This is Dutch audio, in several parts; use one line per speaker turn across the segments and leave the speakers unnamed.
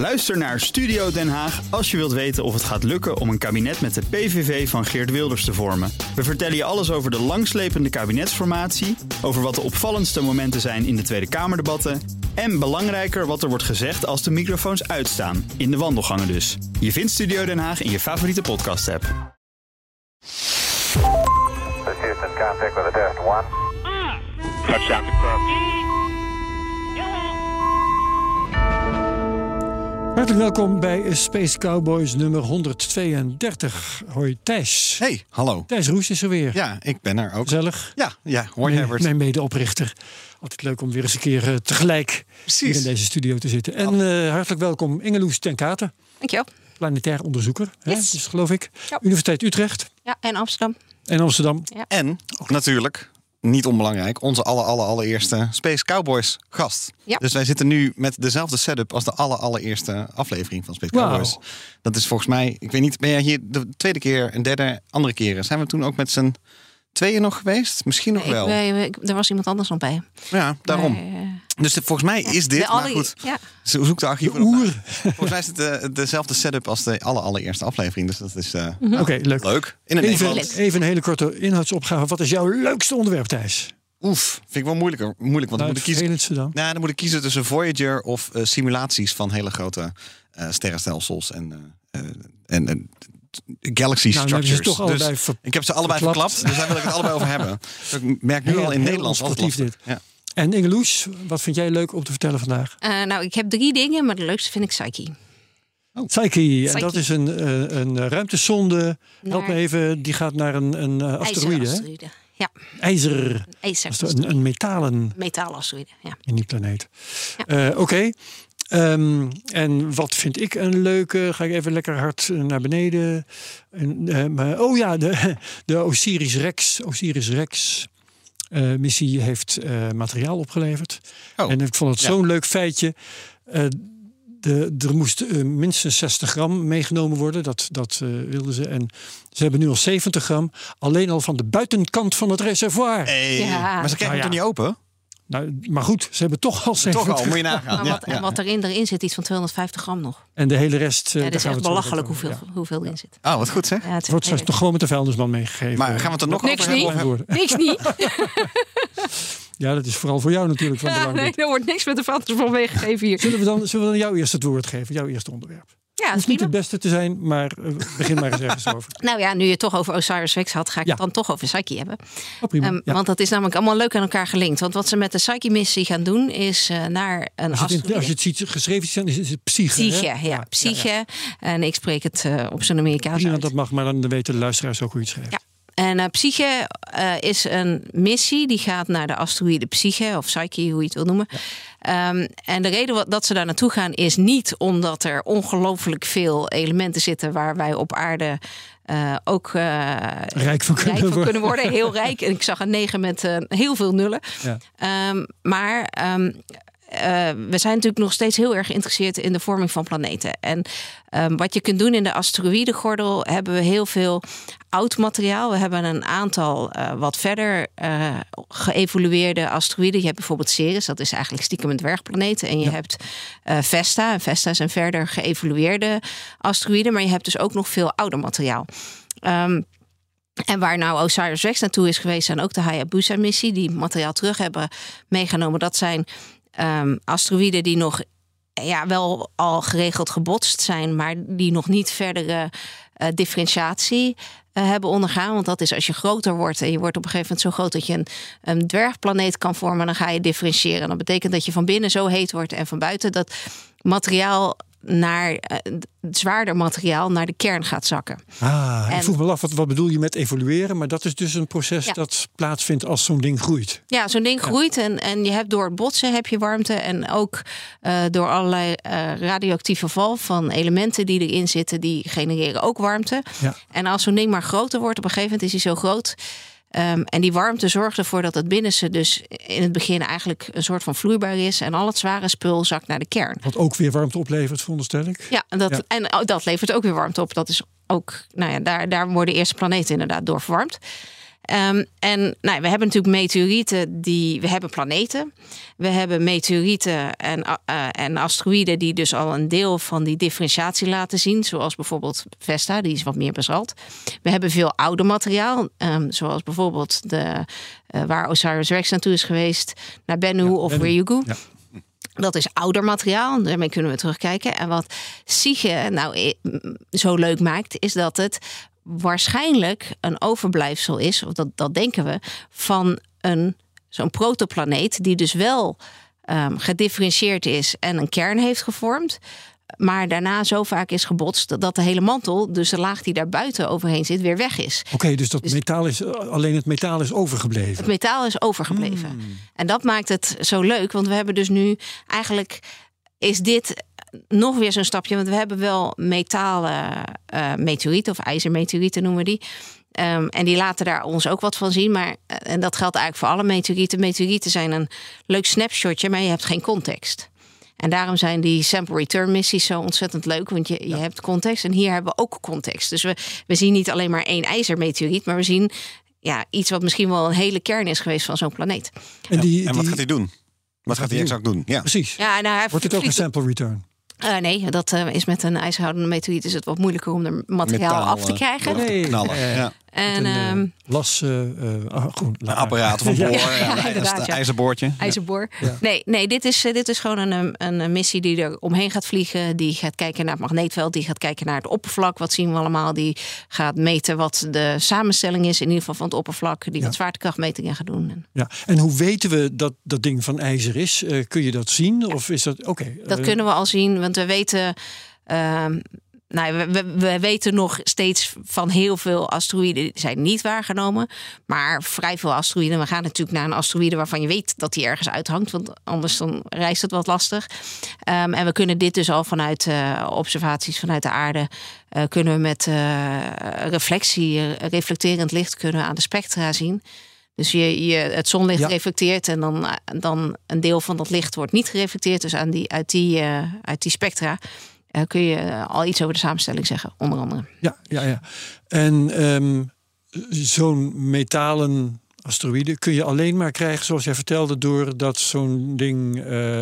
Luister naar Studio Den Haag als je wilt weten of het gaat lukken om een kabinet met de PVV van Geert Wilders te vormen. We vertellen je alles over de langslepende kabinetsformatie, over wat de opvallendste momenten zijn in de Tweede Kamerdebatten en belangrijker wat er wordt gezegd als de microfoons uitstaan, in de wandelgangen dus. Je vindt Studio Den Haag in je favoriete podcast-app.
Houston, contact with a test 1.
Touchdown confirmed.
Hartelijk welkom bij Space Cowboys nummer 132. Hoi Thijs.
Hey, hallo.
Thijs Roes is er weer.
Ja, ik ben er ook.
Gezellig.
Ja, hoi Herbert.
Mijn medeoprichter. Altijd leuk om weer eens een keer tegelijk hier in deze studio te zitten. En hartelijk welkom Ingeloes ten Katen.
Dankjewel.
Planetair onderzoeker,
Yes.
dus, geloof ik.
Ja.
Universiteit Utrecht.
Ja, en Amsterdam.
En Amsterdam.
Ja.
En natuurlijk, niet onbelangrijk, onze allereerste Space Cowboys gast.
Ja.
Dus wij zitten nu met dezelfde setup als de allereerste aflevering van Space Cowboys.
Wauw.
Dat is volgens mij, ik weet niet, ben jij hier de tweede keer, een derde, andere keren? Zijn we toen ook met z'n tweeën nog geweest? Misschien nog wel.
Er was iemand anders nog bij.
Ja, daarom. Dus volgens mij is dit, maar goed, zoek de archieven op na. Volgens mij is het dezelfde setup als de allereerste aflevering. Dus dat is
Oké, leuk.
leuk. In een Nederlands.
Even een hele korte inhoudsopgave. Wat is jouw leukste onderwerp, Thijs?
Vind ik wel moeilijk, want dan moet ik kiezen.
Dan?
Nou, dan moet ik kiezen tussen Voyager of simulaties van hele grote sterrenstelsels en galaxy structures.
Toch allebei
ik heb ze allebei verklapt, dus daar wil ik het allebei over hebben. Dus ik merk nu al in Nederlands
sportief dit.
Ja.
En Ingeloes, wat vind jij leuk om te vertellen vandaag?
Nou, ik heb 3 dingen, maar de leukste vind ik Psyche.
Psyche, en dat is een ruimtesonde. Help me even, die gaat naar een asteroïde.
IJzerasteroïde, ja.
IJzer. Een metalen
asteroïde, ja.
in die planeet.
Ja.
Oké. En wat vind ik een leuke? Ga ik even lekker hard naar beneden. De Osiris Rex missie heeft materiaal opgeleverd. En ik vond het zo'n leuk feitje. Er moest minstens 60 gram meegenomen worden. Dat wilden ze. En ze hebben nu al 70 gram. Alleen al van de buitenkant van het reservoir.
Maar ze krijgen het toch niet open?
Nou, maar goed, ze hebben toch al 70
gram. Moet je nagaan.
En wat erin zit, iets van 250 gram nog.
En de hele rest...
Het is echt belachelijk hoeveel erin zit.
Oh, wat goed zeg.
Het wordt straks toch gewoon met de vuilnisman meegegeven.
Maar gaan we het er nog over hebben?
Niks niet.
Ja, dat is vooral voor jou natuurlijk van belang.
Nee, er wordt niks met de vuilnisman meegegeven hier.
Zullen we dan jou eerst het woord geven? Jouw eerste onderwerp.
Ja,
het hoeft niet het beste te zijn, maar begin maar eens ergens over.
Nou ja, nu je het toch over Osiris Rex had, ga ik het dan toch over Psyche hebben.
Prima.
Want dat is namelijk allemaal leuk aan elkaar gelinkt. Want wat ze met de Psyche-missie gaan doen, is naar een asteroïde.
Als je het ziet geschreven, is het psyche.
Psyche. Ja. En ik spreek het op zijn Amerikaans uit.
Dat mag, maar dan weten de luisteraars ook hoe je het schrijft.
Ja. En Psyche is een missie die gaat naar de asteroïde Psyche, of Psyche, hoe je het wil noemen. Ja. En de reden dat ze daar naartoe gaan is niet omdat er ongelooflijk veel elementen zitten waar wij op aarde ook
rijk van kunnen
worden. Heel rijk. En ik zag een 9 met heel veel nullen. Ja. We zijn natuurlijk nog steeds heel erg geïnteresseerd in de vorming van planeten. En wat je kunt doen in de asteroïdengordel hebben we heel veel oud materiaal. We hebben een aantal wat verder geëvolueerde asteroïden. Je hebt bijvoorbeeld Ceres, dat is eigenlijk stiekem een dwergplaneet. En je hebt Vesta. En Vesta is een verder geëvolueerde asteroïde. Maar je hebt dus ook nog veel ouder materiaal. En waar nou Osiris Rex naartoe is geweest, zijn ook de Hayabusa-missie, die materiaal terug hebben meegenomen. Dat zijn asteroïden die nog wel al geregeld gebotst zijn, maar die nog niet verdere differentiatie hebben ondergaan. Want dat is als je groter wordt en je wordt op een gegeven moment zo groot dat je een dwergplaneet kan vormen, dan ga je differentiëren. Dat betekent dat je van binnen zo heet wordt en van buiten dat materiaal naar zwaarder materiaal naar de kern gaat zakken.
Ik vroeg me af, wat bedoel je met evolueren? Maar dat is dus een proces dat plaatsvindt als zo'n ding groeit.
Ja, zo'n ding groeit en je hebt door het botsen heb je warmte en ook door allerlei radioactieve val van elementen die erin zitten, die genereren ook warmte. Ja. En als zo'n ding maar groter wordt, op een gegeven moment is hij zo groot. En die warmte zorgt ervoor dat het binnenste dus in het begin eigenlijk een soort van vloeibaar is. En al het zware spul zakt naar de kern.
Wat ook weer warmte oplevert, veronderstel ik.
Ja, en dat levert ook weer warmte op. Dat is ook, daar worden eerste planeten inderdaad door verwarmd. En we hebben natuurlijk meteorieten we hebben planeten. We hebben meteorieten en asteroïden die dus al een deel van die differentiatie laten zien. Zoals bijvoorbeeld Vesta, die is wat meer basalt. We hebben veel ouder materiaal. Zoals bijvoorbeeld waar Osiris-Rex naartoe is geweest. Naar Bennu of Ryugu. Ja. Dat is ouder materiaal. Daarmee kunnen we terugkijken. En wat SIGE zo leuk maakt, is dat het waarschijnlijk een overblijfsel is, of dat denken we, van zo'n protoplaneet die dus wel gedifferentieerd is en een kern heeft gevormd, maar daarna zo vaak is gebotst dat de hele mantel, dus de laag die daar buiten overheen zit, weer weg is.
Oké, dus alleen het metaal is overgebleven.
Het metaal is overgebleven. En dat maakt het zo leuk, want we hebben dus nu eigenlijk is dit nog weer zo'n stapje, want we hebben wel metalen meteorieten of ijzermeteorieten noemen we die. En die laten daar ons ook wat van zien. Maar, en dat geldt eigenlijk voor alle meteorieten. Meteorieten zijn een leuk snapshotje, maar je hebt geen context. En daarom zijn die sample return missies zo ontzettend leuk. Want je hebt context en hier hebben we ook context. Dus we zien niet alleen maar één ijzermeteoriet, maar we zien iets wat misschien wel een hele kern is geweest van zo'n planeet.
En wat gaat hij doen? Wat gaat hij exact doen? Ja.
Precies.
Ja,
wordt het ook een sample return?
Nee, dat is met een ijzerhoudende meteoriet is het wat moeilijker om er materiaal af te krijgen.
En
een
apparaat of een boor, ijzerboortje.
IJzerboor. Ja. Nee, dit is gewoon een missie die er omheen gaat vliegen. Die gaat kijken naar het magneetveld. Die gaat kijken naar het oppervlak. Wat zien we allemaal? Die gaat meten wat de samenstelling is in ieder geval van het oppervlak. Die wat zwaartekrachtmetingen gaat doen.
Ja. En hoe weten we dat dat ding van ijzer is? Kun je dat zien? Of is dat oké?
Dat kunnen we al zien, want we weten. We weten nog steeds van heel veel asteroïden die zijn niet waargenomen. Maar vrij veel asteroïden. We gaan natuurlijk naar een asteroïde waarvan je weet dat die ergens uithangt. Want anders dan reist het wat lastig. En we kunnen dit dus al vanuit observaties vanuit de aarde. Kunnen we met reflecterend licht kunnen aan de spectra zien. Dus het zonlicht reflecteert en dan een deel van dat licht wordt niet gereflecteerd. Dus uit die spectra kun je al iets over de samenstelling zeggen, onder andere.
Ja. En zo'n metalen asteroïde kun je alleen maar krijgen, zoals jij vertelde, doordat zo'n ding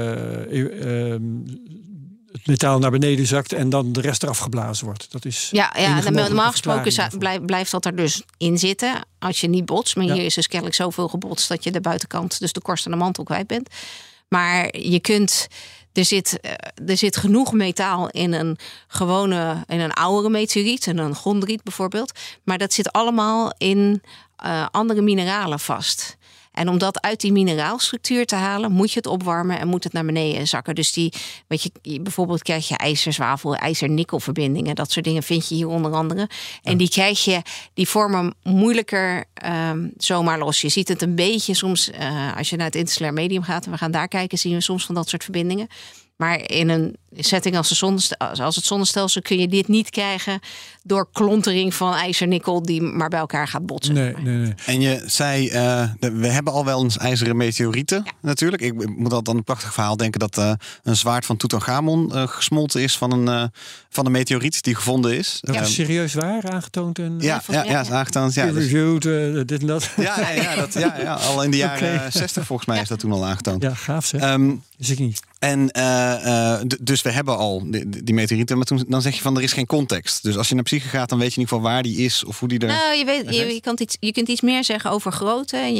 het metaal naar beneden zakt en dan de rest eraf geblazen wordt. Dat is
normaal gesproken blijft dat er dus in zitten als je niet botst. Maar hier is dus kennelijk zoveel gebotst dat je de buitenkant, dus de korst en de mantel kwijt bent. Maar je kunt. Er zit genoeg metaal in een oudere meteoriet, en een chondriet bijvoorbeeld. Maar dat zit allemaal in andere mineralen vast. En om dat uit die mineraalstructuur te halen, moet je het opwarmen en moet het naar beneden zakken. Dus bijvoorbeeld krijg je ijzer, zwavel, ijzer-nikkelverbindingen. Dat soort dingen vind je hier onder andere. En die vormen moeilijker zomaar los. Je ziet het een beetje soms, als je naar het interstellair medium gaat en we gaan daar kijken, zien we soms van dat soort verbindingen. Maar in een setting als het zonnestelsel kun je dit niet krijgen door klontering van ijzer-nikkel die maar bij elkaar gaat botsen.
Nee.
En je zei, we hebben al wel eens ijzeren meteorieten natuurlijk. Ik moet altijd aan een prachtig verhaal denken dat een zwaard van Tutankhamon gesmolten is van een meteoriet die gevonden is.
Dat is serieus waar, aangetoond?
Ja, is aangetoond. Ja,
reviewed, dit en dat.
Ja, al in de jaren 60 volgens mij is dat toen al aangetoond.
Ja, gaaf zeg. Is ik niet.
En dus we hebben al die meteorieten, maar dan zeg je van er is geen context. Dus als je naar Psyche gaat, dan weet je in ieder geval waar die is of hoe die er.
Nou, je kunt iets meer zeggen over grootte en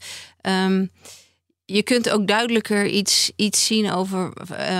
je kunt ook duidelijker iets zien over.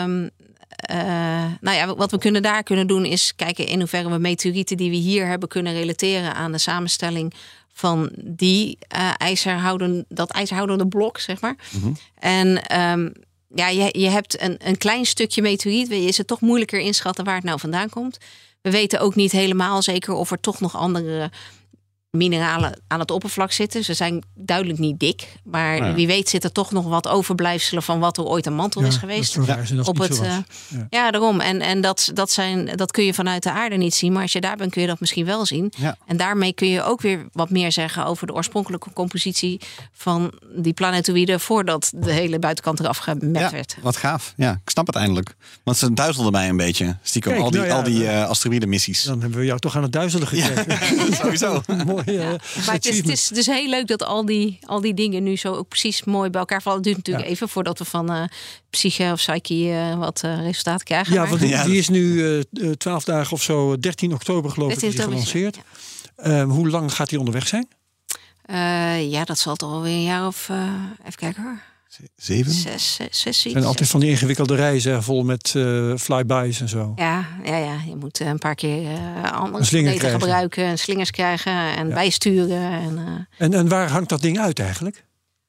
Wat we daar kunnen doen is kijken in hoeverre we meteorieten die we hier hebben kunnen relateren aan de samenstelling van die dat ijzerhoudende blok, zeg maar. Mm-hmm. En je hebt een klein stukje meteoriet. Is het toch moeilijker inschatten waar het nou vandaan komt. We weten ook niet helemaal zeker of er toch nog andere mineralen aan het oppervlak zitten. Ze zijn duidelijk niet dik. Maar wie weet zit er toch nog wat overblijfselen van wat er ooit een mantel is geweest. Daarom. En dat kun je vanuit de aarde niet zien. Maar als je daar bent kun je dat misschien wel zien. Ja. En daarmee kun je ook weer wat meer zeggen over de oorspronkelijke compositie van die planetoïden voordat de hele buitenkant eraf gemet werd.
Wat gaaf. Ja, ik snap het eindelijk. Want ze duizelden mij een beetje. Stiekem. Kijk, al die asteroïdenmissies.
Dan hebben we jou toch aan het duizelen gekregen.
Sowieso.
Mooi.
Maar het is dus heel leuk dat al die dingen nu zo ook precies mooi bij elkaar vallen. Het duurt natuurlijk even voordat we van Psyche of Psyche wat resultaten krijgen.
Ja, want die is nu 12 dagen of zo, 13 oktober geloof ik, is die gelanceerd. Ja. Hoe lang gaat die onderweg zijn?
Dat zal toch alweer een jaar of... even kijken hoor.
7?
6
En altijd van die ingewikkelde reizen vol met flybys en zo.
Ja, je moet een paar keer andere
slingers
gebruiken en slingers krijgen en bijsturen.
En waar hangt dat ding uit eigenlijk?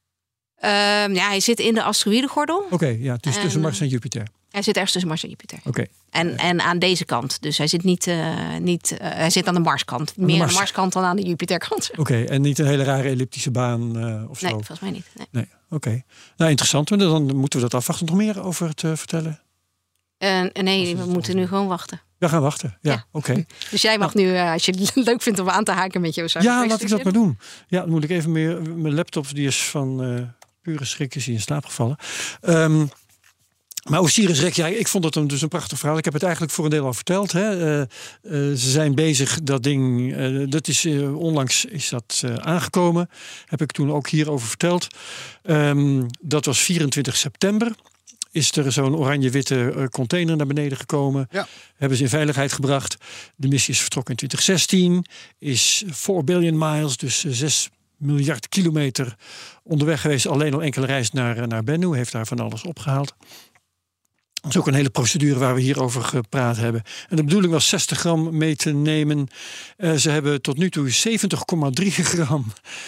Hij zit in de asteroïdengordel.
Oké, dus tussen Mars en Jupiter.
Hij zit ergens tussen Mars en Jupiter.
Oké.
En aan deze kant. Dus hij zit niet hij zit aan de Marskant. Meer aan de Marskant dan aan de Jupiterkant.
Oké, en niet een hele rare elliptische baan of zo?
Nee, volgens mij niet.
Nee. Oké. Nou, interessant. Dan moeten we dat afwachten. Nog meer over het vertellen?
Nee, we moeten nu gewoon wachten.
We gaan wachten. Ja. Oké.
Dus jij mag nu, als je het leuk vindt om aan te haken met je...
Ja, laat ik dat maar doen. Ja, dan moet ik even meer... Mijn laptop die is van pure schrik is in slaap gevallen. Maar Osiris-Rex, ik vond het dus een prachtig verhaal. Ik heb het eigenlijk voor een deel al verteld. Hè. Ze zijn bezig, dat ding... onlangs is dat aangekomen. Heb ik toen ook hierover verteld. Dat was 24 september. Is er zo'n oranje-witte container naar beneden gekomen. Ja. Hebben ze in veiligheid gebracht. De missie is vertrokken in 2016. Is 4 billion miles, dus 6 miljard kilometer onderweg geweest. Alleen al enkele reis naar Bennu. Heeft daar van alles opgehaald. Dat is ook een hele procedure waar we hier over gepraat hebben. En de bedoeling was 60 gram mee te nemen. Ze hebben tot nu toe 70,3 gram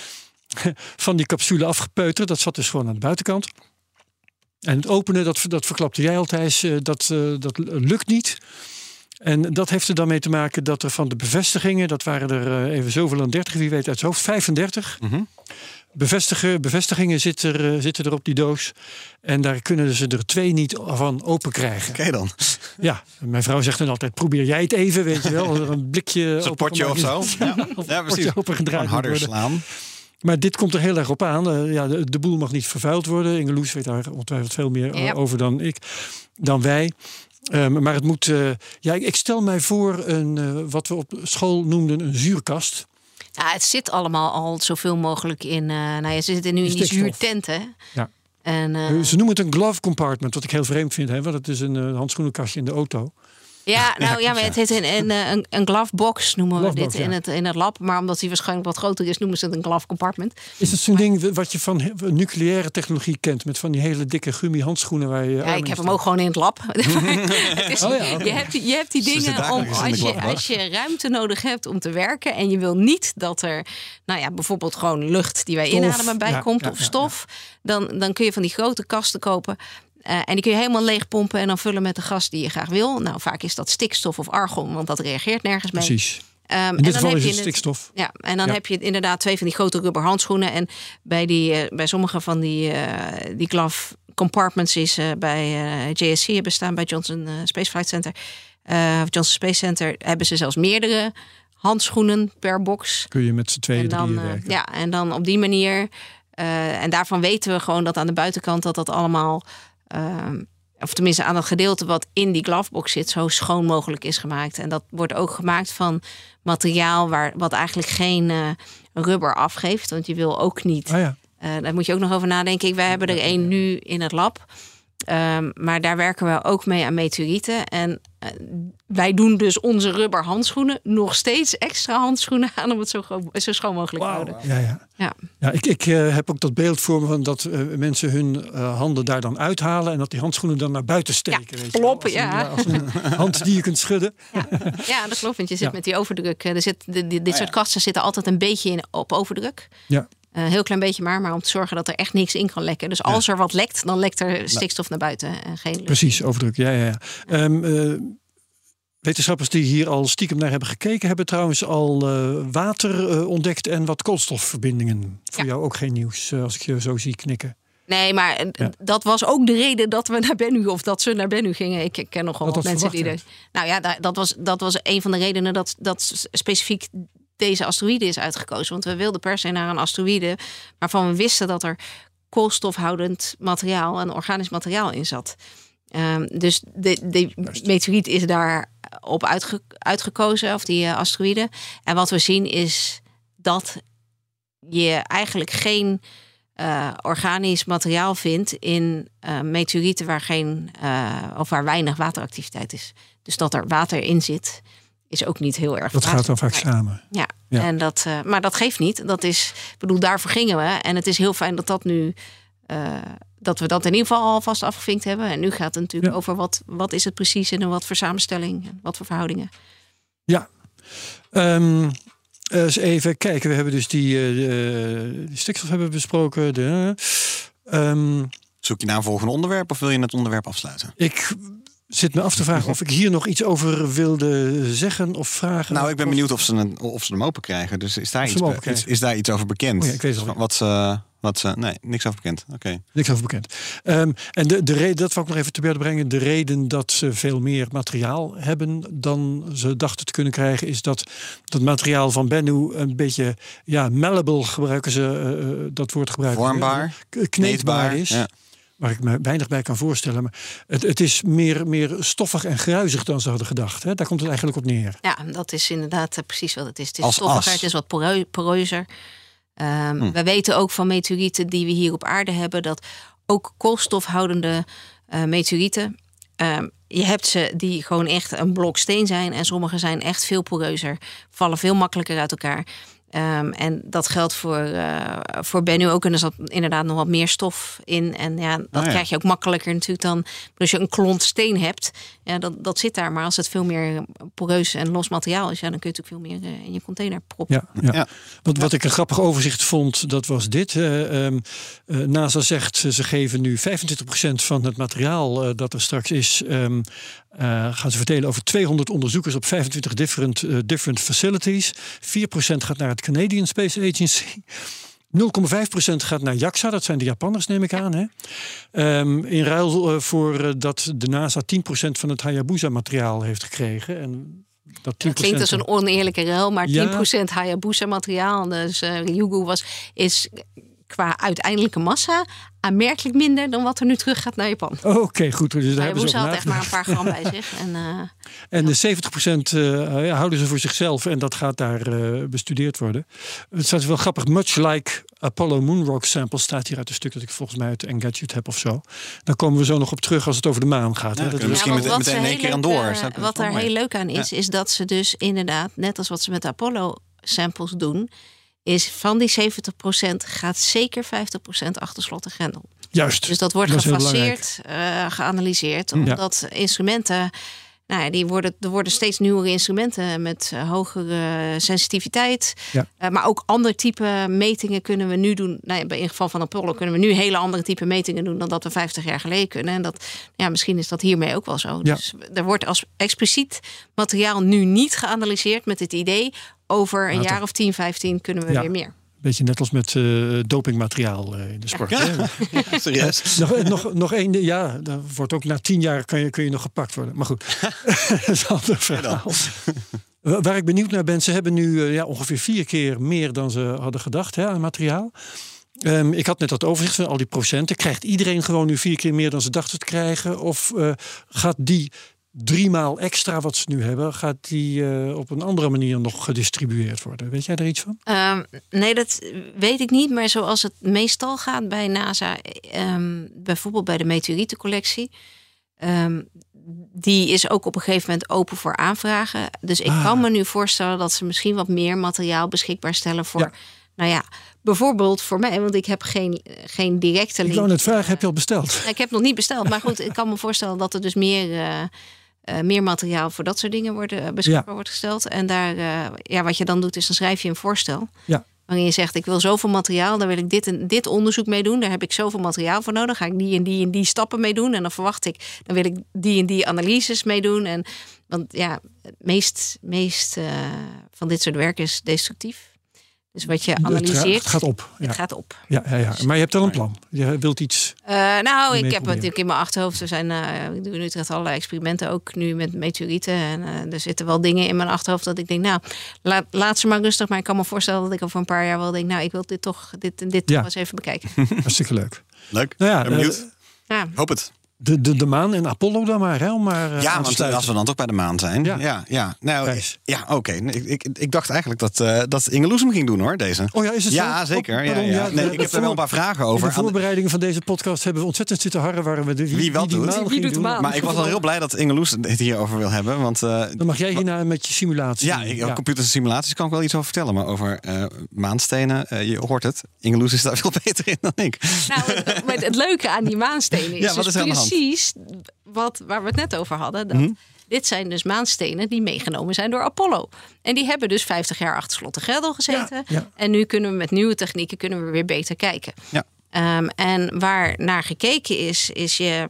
van die capsule afgepeuterd. Dat zat dus gewoon aan de buitenkant. En het openen, dat verklapte jij al, Thijs, dat lukt niet. En dat heeft er dan mee te maken dat er van de bevestigingen... dat waren er even zoveel aan 30, wie weet uit zijn hoofd, 35... Mm-hmm. Bevestigingen zitten er op die doos. En daar kunnen ze er 2 niet van open krijgen.
Oké dan.
Ja, mijn vrouw zegt dan altijd, probeer jij het even, weet je wel. Een blikje...
Zo'n potje of zo. Ja, precies.
Opengedraaid
harder
worden.
Slaan.
Maar dit komt er heel erg op aan. De boel mag niet vervuild worden. Inge Loes weet daar ongetwijfeld veel meer over dan wij. Maar het moet... ik stel mij voor wat we op school noemden een zuurkast.
Ja, het zit allemaal al zoveel mogelijk in... ze zitten nu in die zuurtenten. Ja.
En, ze noemen het een glove compartment, wat ik heel vreemd vind. Hè? Want het is een handschoenenkastje in de auto.
Ja, maar het heet een glove box noemen we dit in het lab. Maar omdat die waarschijnlijk wat groter is, noemen ze het een glove compartment.
Is het zo'n ding wat je van nucleaire technologie kent? Met van die hele dikke gummi handschoenen waar je...
Ja, ik heb hem ook gewoon in het lab. Je hebt die dingen om als je ruimte nodig hebt om te werken. En je wil niet dat er bijvoorbeeld gewoon lucht die wij inademen bijkomt of stof. Dan kun je van die grote kasten kopen. En die kun je helemaal leeg pompen en dan vullen met de gas die je graag wil. Nou, vaak is dat stikstof of argon, want dat reageert nergens mee.
Precies. In dit geval is het stikstof.
Ja, en dan heb je inderdaad 2 van die grote rubber handschoenen. En bij sommige van die glove compartments is bij JSC hebben staan, bij Johnson Space Flight Center. Johnson Space Center hebben ze zelfs meerdere handschoenen per box.
Kun je met z'n 2, 3 werken.
Ja, en dan op die manier. En daarvan weten we gewoon dat aan de buitenkant dat allemaal... of tenminste aan dat gedeelte wat in die glovebox zit, zo schoon mogelijk is gemaakt. En dat wordt ook gemaakt van materiaal wat eigenlijk geen rubber afgeeft. Want je wil ook niet. Daar moet je ook nog over nadenken. Wij hebben er 1 nu in het lab. Maar daar werken we ook mee aan meteorieten. En wij doen dus onze rubber handschoenen nog steeds extra handschoenen aan om het zo schoon mogelijk te houden.
Ja, ik heb ook dat beeld voor me van dat mensen hun handen daar dan uithalen en dat die handschoenen dan naar buiten steken.
Ja, kloppen,
als een hand die je kunt schudden.
Ja, dat klopt, want je zit met die overdruk. Dit soort kasten zitten altijd een beetje op overdruk. Ja. Heel klein beetje maar om te zorgen dat er echt niks in kan lekken. Dus als er wat lekt, dan lekt er stikstof naar buiten en geen lucht.
Precies, overdruk. Ja. Wetenschappers die hier al stiekem naar hebben gekeken, hebben trouwens al water ontdekt en wat koolstofverbindingen. Voor jou ook geen nieuws, als ik je zo zie knikken.
Nee, maar dat was ook de reden dat we naar Bennu of dat ze naar Bennu gingen. Ik ken nogal wat mensen die er. Nou ja, dat was een van de redenen dat specifiek deze asteroïde is uitgekozen. Want we wilden per se naar een asteroïde waarvan we wisten dat er koolstofhoudend materiaal en organisch materiaal in zat. Dus de meteoriet is daar op uitgekozen, of die asteroïde. En wat we zien is dat je eigenlijk geen organisch materiaal vindt in meteorieten waar weinig wateractiviteit is. Dus dat er water in zit, is ook niet heel erg.
Dat gaat dan vaak samen.
Ja. En maar dat geeft niet. Daarvoor gingen we. En het is heel fijn dat nu dat we dat in ieder geval alvast afgevinkt hebben. En nu gaat het natuurlijk over wat is het precies en wat voor samenstelling en wat voor verhoudingen.
Ja. Eens even kijken. We hebben dus die stikstof hebben we besproken.
Zoek je naar een volgende onderwerp of wil je het onderwerp afsluiten?
Ik zit me af te vragen of ik hier nog iets over wilde zeggen of vragen.
Nou, ik ben benieuwd of ze hem open krijgen. Dus is daar iets over bekend?
Oh ja, ik weet het al.
Nee, niks over bekend. Oké.
Niks over bekend. En de reden, dat wou ik nog even te berde brengen. De reden dat ze veel meer materiaal hebben dan ze dachten te kunnen krijgen, is dat materiaal van Bennu een beetje malleable, gebruiken ze dat woord gebruiken.
Vormbaar,
kneedbaar is. Ja. Waar ik me weinig bij kan voorstellen. Maar het is meer stoffig en gruizig dan ze hadden gedacht. Hè? Daar komt het eigenlijk op neer.
Ja, dat is inderdaad precies wat het is. Het is stoffiger, het is wat poreuzer. We weten ook van meteorieten die we hier op aarde hebben, dat ook koolstofhoudende meteorieten, je hebt ze die gewoon echt een blok steen zijn en sommige zijn echt veel poreuzer, vallen veel makkelijker uit elkaar. En dat geldt voor Bennu ook. En er zat inderdaad nog wat meer stof in. En dat krijg je ook makkelijker natuurlijk dan als je een klont steen hebt. Ja, dat zit daar. Maar als het veel meer poreus en los materiaal is, dan kun je natuurlijk veel meer in je container proppen.
Ja. Wat ik een grappig overzicht vond, dat was dit. NASA zegt, ze geven nu 25% van het materiaal dat er straks is, gaan ze verdelen over 200 onderzoekers op 25 different facilities. 4% gaat naar het Canadian Space Agency. 0,5% gaat naar JAXA, dat zijn de Japanners, neem ik aan. Hè? In ruil voor dat de NASA 10% van het Hayabusa-materiaal heeft gekregen. En dat
klinkt als een oneerlijke ruil, maar 10% Hayabusa-materiaal. Dus Ryugu is qua uiteindelijke massa aanmerkelijk minder dan wat er nu terug gaat naar Japan.
Oké, goed. Dus daar hebben ze
had echt maar een paar gram bij zich.
En de 70% houden ze voor zichzelf en dat gaat daar bestudeerd worden. Het staat wel grappig. Much like Apollo Moonrock sample staat hier uit een stuk dat ik volgens mij uit Engadget heb of zo. Daar komen we zo nog op terug als het over de maan gaat.
Ja, dat misschien meteen in één keer aan door.
Wat er heel leuk aan is dat ze dus inderdaad, net als wat ze met de Apollo samples doen, is van die 70% gaat zeker 50% achter slot en grendel.
Juist.
Dus dat wordt gefaseerd, geanalyseerd. Omdat instrumenten, er worden steeds nieuwere instrumenten met hogere sensitiviteit. Ja. Maar ook ander type metingen kunnen we nu doen. In het geval van Apollo kunnen we nu hele andere type metingen doen dan dat we 50 jaar geleden kunnen. En dat, misschien is dat hiermee ook wel zo. Ja. Dus er wordt als expliciet materiaal nu niet geanalyseerd met het idee, over een jaar of 10, 15 kunnen we weer meer.
Beetje net als met dopingmateriaal in de sport.
Ja. Ja, serieus.
Nog één. Ja, dan wordt ook na 10 jaar kun je nog gepakt worden. Maar goed, dat is een ander verhaal. Waar ik benieuwd naar ben, ze hebben nu ongeveer 4 keer meer dan ze hadden gedacht aan materiaal. Ik had net dat overzicht van al die procenten. Krijgt iedereen gewoon nu 4 keer meer dan ze dachten te krijgen? Of gaat die 3 maal extra wat ze nu hebben, gaat die op een andere manier nog gedistribueerd worden? Weet jij er iets van?
Nee, dat weet ik niet. Maar zoals het meestal gaat bij NASA, bijvoorbeeld bij de meteorietencollectie, die is ook op een gegeven moment open voor aanvragen. Dus ik kan me nu voorstellen dat ze misschien wat meer materiaal beschikbaar stellen voor, bijvoorbeeld voor mij, want ik heb geen directe link.
Ik wou net vragen, heb je al besteld?
Ik heb nog niet besteld, maar goed, ik kan me voorstellen dat er dus meer materiaal voor dat soort dingen beschikbaar wordt gesteld. En daar, wat je dan doet, is dan schrijf je een voorstel. Ja. Waarin je zegt, ik wil zoveel materiaal, daar wil ik dit onderzoek mee doen. Daar heb ik zoveel materiaal voor nodig. Ga ik die en die en die stappen mee doen. En dan verwacht ik, dan wil ik die en die analyses mee doen. Want het meest van dit soort werk is destructief. Dus wat je analyseert,
het gaat op.
Het gaat op.
Ja. Maar je hebt al een plan. Je wilt iets.
Ik heb natuurlijk in mijn achterhoofd. Ik doe in Utrecht allerlei experimenten, ook nu met meteorieten. En er zitten wel dingen in mijn achterhoofd dat ik denk, laat ze maar rustig. Maar ik kan me voorstellen dat ik over een paar jaar wel denk, ik wil dit toch eens even bekijken.
Hartstikke leuk.
Leuk.
Nou ja,
ben benieuwd. Hoop het.
De maan en Apollo dan maar, hè?
Want als we dan toch bij de maan zijn. Ja. Nou, oké. Ik dacht eigenlijk dat Inge Loes hem ging doen, hoor, deze.
Oh ja, is het zo?
Ja, zeker. Ik heb er wel een paar vragen over.
In de voorbereidingen van deze podcast hebben we ontzettend zitten harren waar we wie doet de maan.
Maar ik was al heel blij dat Inge Loes het hierover wil hebben. Want,
dan mag jij hierna met je simulatie.
Ja, computers en simulaties kan ik wel iets over vertellen. Maar over maanstenen, je hoort het. Inge Loes is daar veel beter in dan ik.
Nou, het leuke aan die maanstenen is dus precies waar we het net over hadden. Dat dit zijn dus maanstenen die meegenomen zijn door Apollo. En die hebben dus 50 jaar achter slot en grendel gezeten. Ja. En nu kunnen we met nieuwe technieken weer beter kijken. Ja. En waar naar gekeken is je...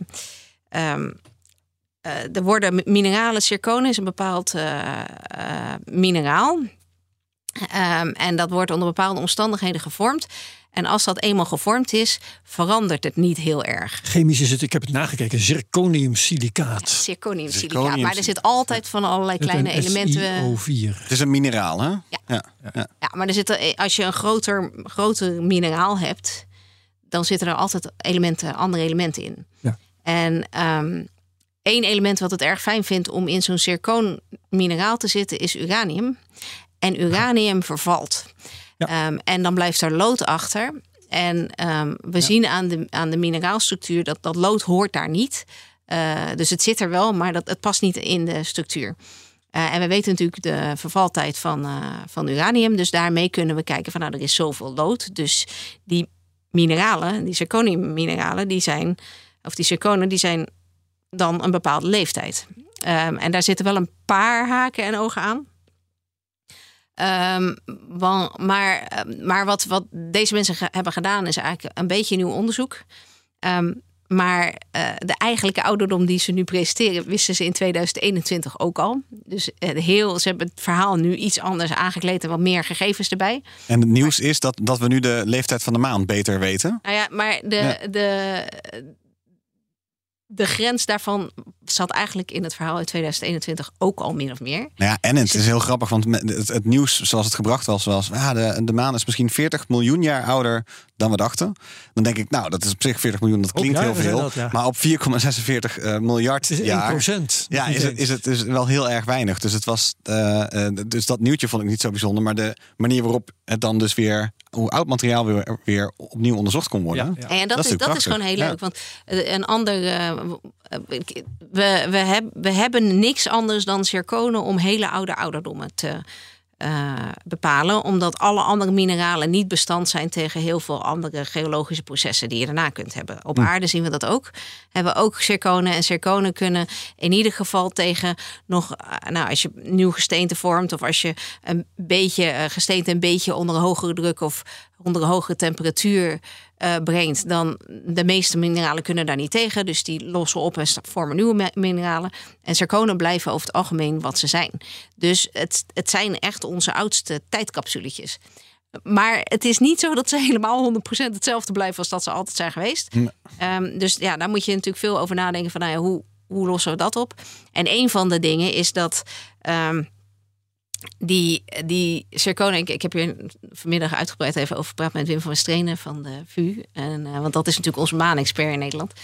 er worden mineralen, zircoon is een bepaald mineraal. En dat wordt onder bepaalde omstandigheden gevormd. En als dat eenmaal gevormd is, verandert het niet heel erg.
Chemisch is het, ik heb het nagekeken, zirconiumsilicaat.
Zirconiumsilicaat, maar er zit altijd van allerlei kleine elementen.
SiO4. Het is een mineraal, hè?
Ja, maar er zit, als je een groter mineraal hebt, dan zitten er altijd andere elementen in. Ja. En één element wat het erg fijn vindt om in zo'n zircoonmineraal te zitten, is uranium. En uranium vervalt. Ja. En dan blijft er lood achter. En we zien aan de mineraalstructuur dat lood hoort daar niet. Dus het zit er wel, maar het past niet in de structuur. En we weten natuurlijk de vervaltijd van uranium. Dus daarmee kunnen we kijken van er is zoveel lood. Dus die mineralen, die zirconiummineralen, die zirconen, die zijn dan een bepaalde leeftijd. En daar zitten wel een paar haken en ogen aan. Maar wat deze mensen hebben gedaan is eigenlijk een beetje nieuw onderzoek. Maar de eigenlijke ouderdom die ze nu presenteren, wisten ze in 2021 ook al. Dus ze hebben het verhaal nu iets anders aangekleed en wat meer gegevens erbij.
En het nieuws is dat we nu de leeftijd van de maan beter weten.
Nou ja, maar de grens daarvan zat eigenlijk in het verhaal in 2021 ook al min of meer.
Nou ja, en het is heel grappig, want het nieuws zoals het gebracht was de maan is misschien 40 miljoen jaar ouder dan we dachten. Dan denk ik, nou, dat is op zich 40 miljoen, dat klinkt heel veel. Maar op 4,46 miljard jaar...
is 1%.
Ja, is het dus wel heel erg weinig. Dus het was dus dat nieuwtje vond ik niet zo bijzonder. Maar de manier waarop het dan dus weer, hoe oud materiaal weer opnieuw onderzocht kon worden.
Ja. En dat is gewoon heel leuk. Want een ander... We hebben niks anders dan zirconen om hele oude ouderdommen te bepalen. Omdat alle andere mineralen niet bestand zijn tegen heel veel andere geologische processen die je daarna kunt hebben. Op aarde zien we dat ook. Hebben ook zirconen. En zirconen kunnen in ieder geval tegen nog... als je nieuw gesteente vormt of als je een beetje gesteente een beetje onder een hogere druk of onder een hogere temperatuur brengt, dan de meeste mineralen kunnen daar niet tegen. Dus die lossen op en vormen nieuwe mineralen. En zirconen blijven over het algemeen wat ze zijn. Dus het zijn echt onze oudste tijdcapsuletjes. Maar het is niet zo dat ze helemaal 100% hetzelfde blijven als dat ze altijd zijn geweest. Nee. Dus ja, daar moet je natuurlijk veel over nadenken van hoe lossen we dat op? En een van de dingen is dat die zirconen, ik heb hier vanmiddag uitgebreid even over gepraat met Wim van Westrenen van de VU. Want dat is natuurlijk onze maanexpert in Nederland.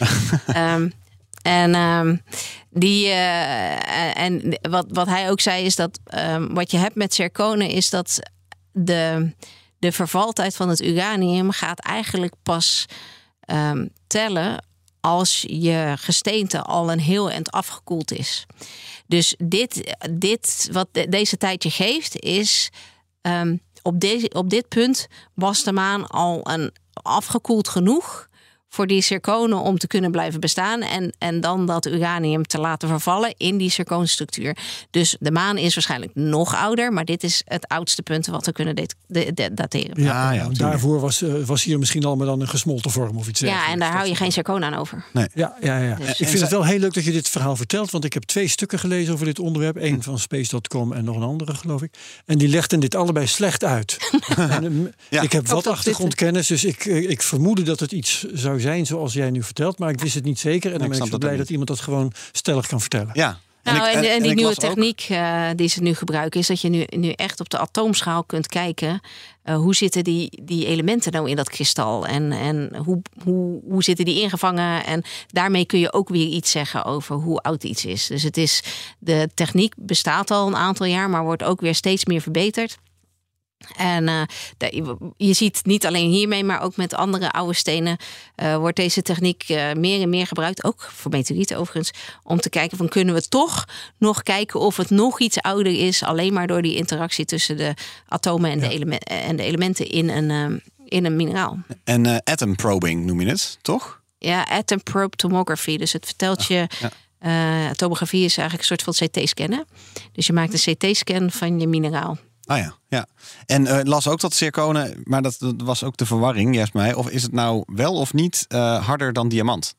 Wat hij ook zei is dat wat je hebt met zirconen is dat de vervaltijd van het uranium gaat eigenlijk pas tellen als je gesteente al een heel eind afgekoeld is. Dus dit wat deze tijd je geeft is op dit punt was de maan al afgekoeld genoeg voor die zirconen om te kunnen blijven bestaan en dan dat uranium te laten vervallen in die zircoonstructuur. Dus de maan is waarschijnlijk nog ouder, maar dit is het oudste punt wat we kunnen dateren.
Ja, daarvoor was hier misschien allemaal dan een gesmolten vorm of iets.
Ja, en daar hou je geen zircoon aan over.
Nee. Ja. Dus, ik vind het wel heel leuk dat je dit verhaal vertelt, want ik heb 2 stukken gelezen over dit onderwerp. Eén van Space.com en nog een andere, geloof ik. En die legden dit allebei slecht uit. Ik heb wat achtergrondkennis, dus ik vermoedde dat het iets zou zijn zoals jij nu vertelt, maar ik wist het niet zeker. En dan ben ik zo blij dat iemand dat gewoon stellig kan vertellen.
Ja.
En die nieuwe techniek die ze nu gebruiken, is dat je nu echt op de atoomschaal kunt kijken. Hoe zitten die elementen nou in dat kristal? En hoe zitten die ingevangen? En daarmee kun je ook weer iets zeggen over hoe oud iets is. Dus de techniek bestaat al een aantal jaar, maar wordt ook weer steeds meer verbeterd. En je ziet niet alleen hiermee, maar ook met andere oude stenen wordt deze techniek meer en meer gebruikt. Ook voor meteorieten overigens. Om te kijken van, kunnen we toch nog kijken of het nog iets ouder is. Alleen maar door die interactie tussen de atomen en de elementen in een mineraal.
En atom probing noem je het, toch?
Ja, atom probe tomography. Dus het vertelt je... Ja. Tomografie is eigenlijk een soort van CT-scannen. Dus je maakt een CT-scan van je mineraal.
Ja. En las ook dat zirconen, maar dat was ook de verwarring, juist mij. Of is het nou wel of niet harder dan diamant?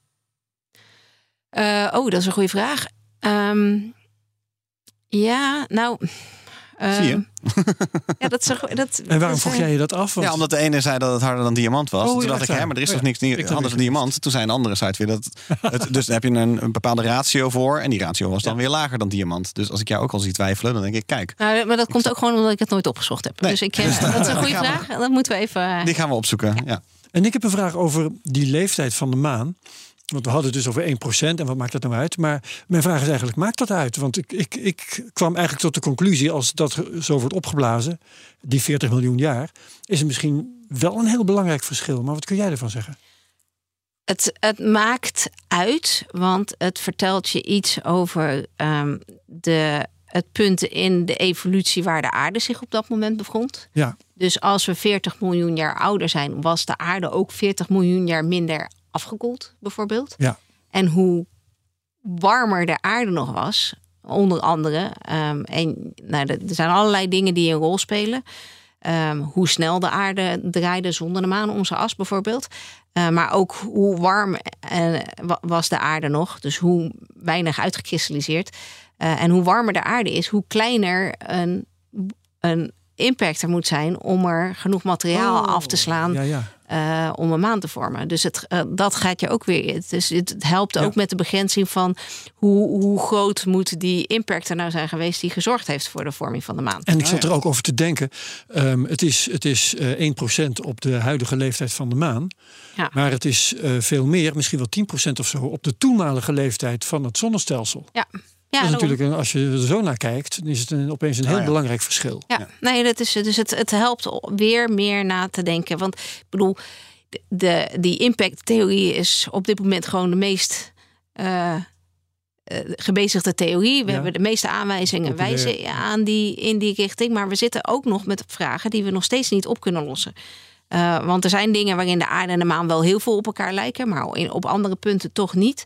Dat is een goede vraag.
Zie je?
Ja,
en waarom vroeg jij je dat af?
Want... Ja, omdat de ene zei dat het harder dan diamant was. Toen dacht ik, maar er is toch niks anders dan diamant? Toen zei een andere site weer dat... dus daar heb je een bepaalde ratio voor. En die ratio was dan weer lager dan diamant. Dus als ik jou ook al zie twijfelen, dan denk ik, kijk.
Nou, maar dat komt ook gewoon omdat ik het nooit opgezocht heb. Nee. Dus dat is een goede vraag. Dat moeten we even...
Die gaan we opzoeken, ja.
En ik heb een vraag over die leeftijd van de maan. Want we hadden het dus over 1% en wat maakt dat nou uit? Maar mijn vraag is eigenlijk, maakt dat uit? Want ik kwam eigenlijk tot de conclusie, als dat zo wordt opgeblazen, die 40 miljoen jaar, is het misschien wel een heel belangrijk verschil. Maar wat kun jij ervan zeggen?
Het maakt uit, want het vertelt je iets over het punt in de evolutie waar de aarde zich op dat moment bevond. Ja. Dus als we 40 miljoen jaar ouder zijn, was de aarde ook 40 miljoen jaar minder afgekoeld, bijvoorbeeld. Ja. En hoe warmer de aarde nog was, onder andere. Er zijn allerlei dingen die een rol spelen. Hoe snel de aarde draaide zonder de maan om zijn as, bijvoorbeeld. Maar ook hoe warm was de aarde nog. Dus hoe weinig uitgekristalliseerd. En hoe warmer de aarde is, hoe kleiner een impact er moet zijn om er genoeg materiaal af te slaan om een maan te vormen. Dus dat gaat je ook weer. Dus het helpt ook met de begrenzing van hoe groot moet die impact er nou zijn geweest die gezorgd heeft voor de vorming van de maan.
En ik zat er ook over te denken. Het is 1% op de huidige leeftijd van de maan. Ja. Maar het is veel meer, misschien wel 10% of zo, op de toenmalige leeftijd van het zonnestelsel. Ja. Ja, dat is natuurlijk, als je er zo naar kijkt, is het opeens een heel belangrijk verschil.
Ja, nee, dat is dus het helpt weer meer na te denken. Want ik bedoel, die impacttheorie is op dit moment gewoon de meest gebezigde theorie. We hebben de meeste aanwijzingen wijzen in die richting. Maar we zitten ook nog met vragen die we nog steeds niet op kunnen lossen. Want er zijn dingen waarin de aarde en de maan wel heel veel op elkaar lijken, maar op andere punten toch niet.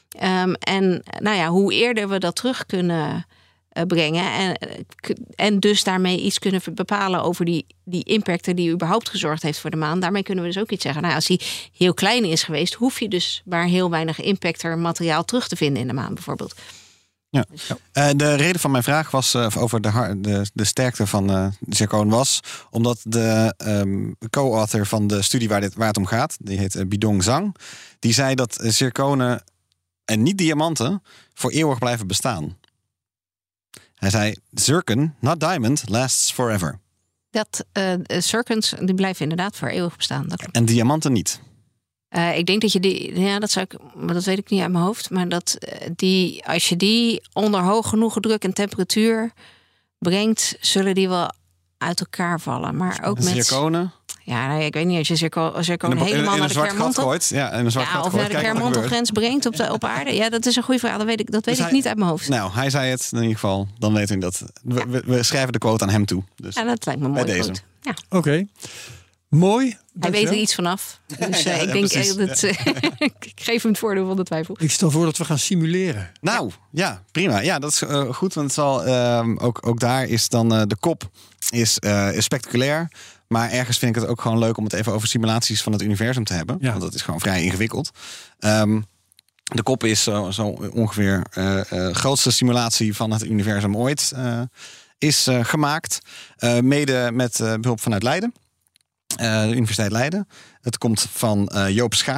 Hoe eerder we dat terug kunnen brengen en dus daarmee iets kunnen bepalen over die impacten die überhaupt gezorgd heeft voor de maan, daarmee kunnen we dus ook iets zeggen. Nou, als die heel klein is geweest, hoef je dus maar heel weinig impacter materiaal terug te vinden in de maan bijvoorbeeld.
Ja. De reden van mijn vraag was over de sterkte van de zircoon was omdat de co-author van de studie waar het om gaat, die heet Bidong Zhang, die zei dat zirconen en niet diamanten voor eeuwig blijven bestaan. Hij zei, zircon, not diamond, lasts forever.
Zircons, die blijven inderdaad voor eeuwig bestaan. Dat klopt.
En diamanten niet.
Ik denk dat je dat weet ik niet uit mijn hoofd, maar als je die onder hoog genoeg druk en temperatuur brengt, zullen die wel uit elkaar vallen. Maar ook met
zirconen.
Ja, ik weet niet, als je zircoon helemaal naar de Kernmantel
gooit. Of
naar de Kernmantelgrens brengt op aarde. Ja, dat is een goede vraag. Dat weet ik niet uit mijn hoofd.
Nou, hij zei het in ieder geval. Dan weten we dat. We schrijven de quote aan hem toe. Dus
ja, dat lijkt me mooi. Bij deze. Ja.
Oké. Mooi.
Hij weet er iets vanaf. Dus ik denk ik geef hem het voordeel van de twijfel.
Ik stel voor dat we gaan simuleren.
Nou, ja, prima. Ja, dat is goed. Want het zal, ook daar is dan de kop is spectaculair. Maar ergens vind ik het ook gewoon leuk om het even over simulaties van het universum te hebben. Ja. Want dat is gewoon vrij ingewikkeld. De kop is zo ongeveer de grootste simulatie van het universum ooit is gemaakt. Mede met behulp vanuit Leiden. De Universiteit Leiden. Het komt van Joop Schaaien.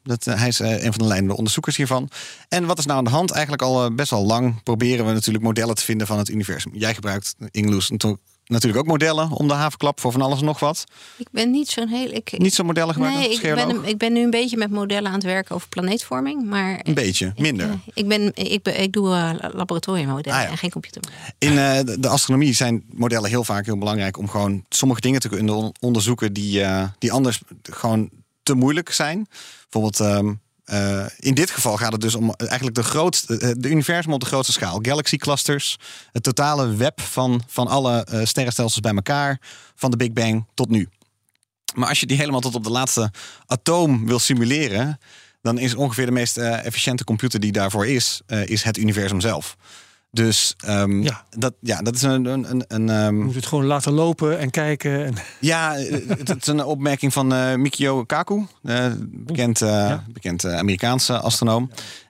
Hij is een van de leidende onderzoekers hiervan. En wat is nou aan de hand? Eigenlijk al best wel lang proberen we natuurlijk modellen te vinden van het universum. Jij gebruikt Ingloos natuurlijk ook modellen om de havenklap voor van alles en nog wat.
Ik ben niet zo'n
niet zo'n modellen gebruikt.
Nee, ik ben nu een beetje met modellen aan het werken over planeetvorming, maar
een beetje minder.
Ik doe laboratoriummodellen en geen computermodellen.
In de astronomie zijn modellen heel vaak heel belangrijk om gewoon sommige dingen te kunnen onderzoeken die anders gewoon te moeilijk zijn. Bijvoorbeeld in dit geval gaat het dus om eigenlijk de universum op de grootste schaal. Galaxy clusters, het totale web van alle sterrenstelsels bij elkaar, van de Big Bang tot nu. Maar als je die helemaal tot op de laatste atoom wil simuleren, dan is ongeveer de meest efficiënte computer die daarvoor is het universum zelf. Dus dat is je
moet het gewoon laten lopen en kijken.
Ja, het is een opmerking van Mikio Kaku, bekend Amerikaanse astronoom.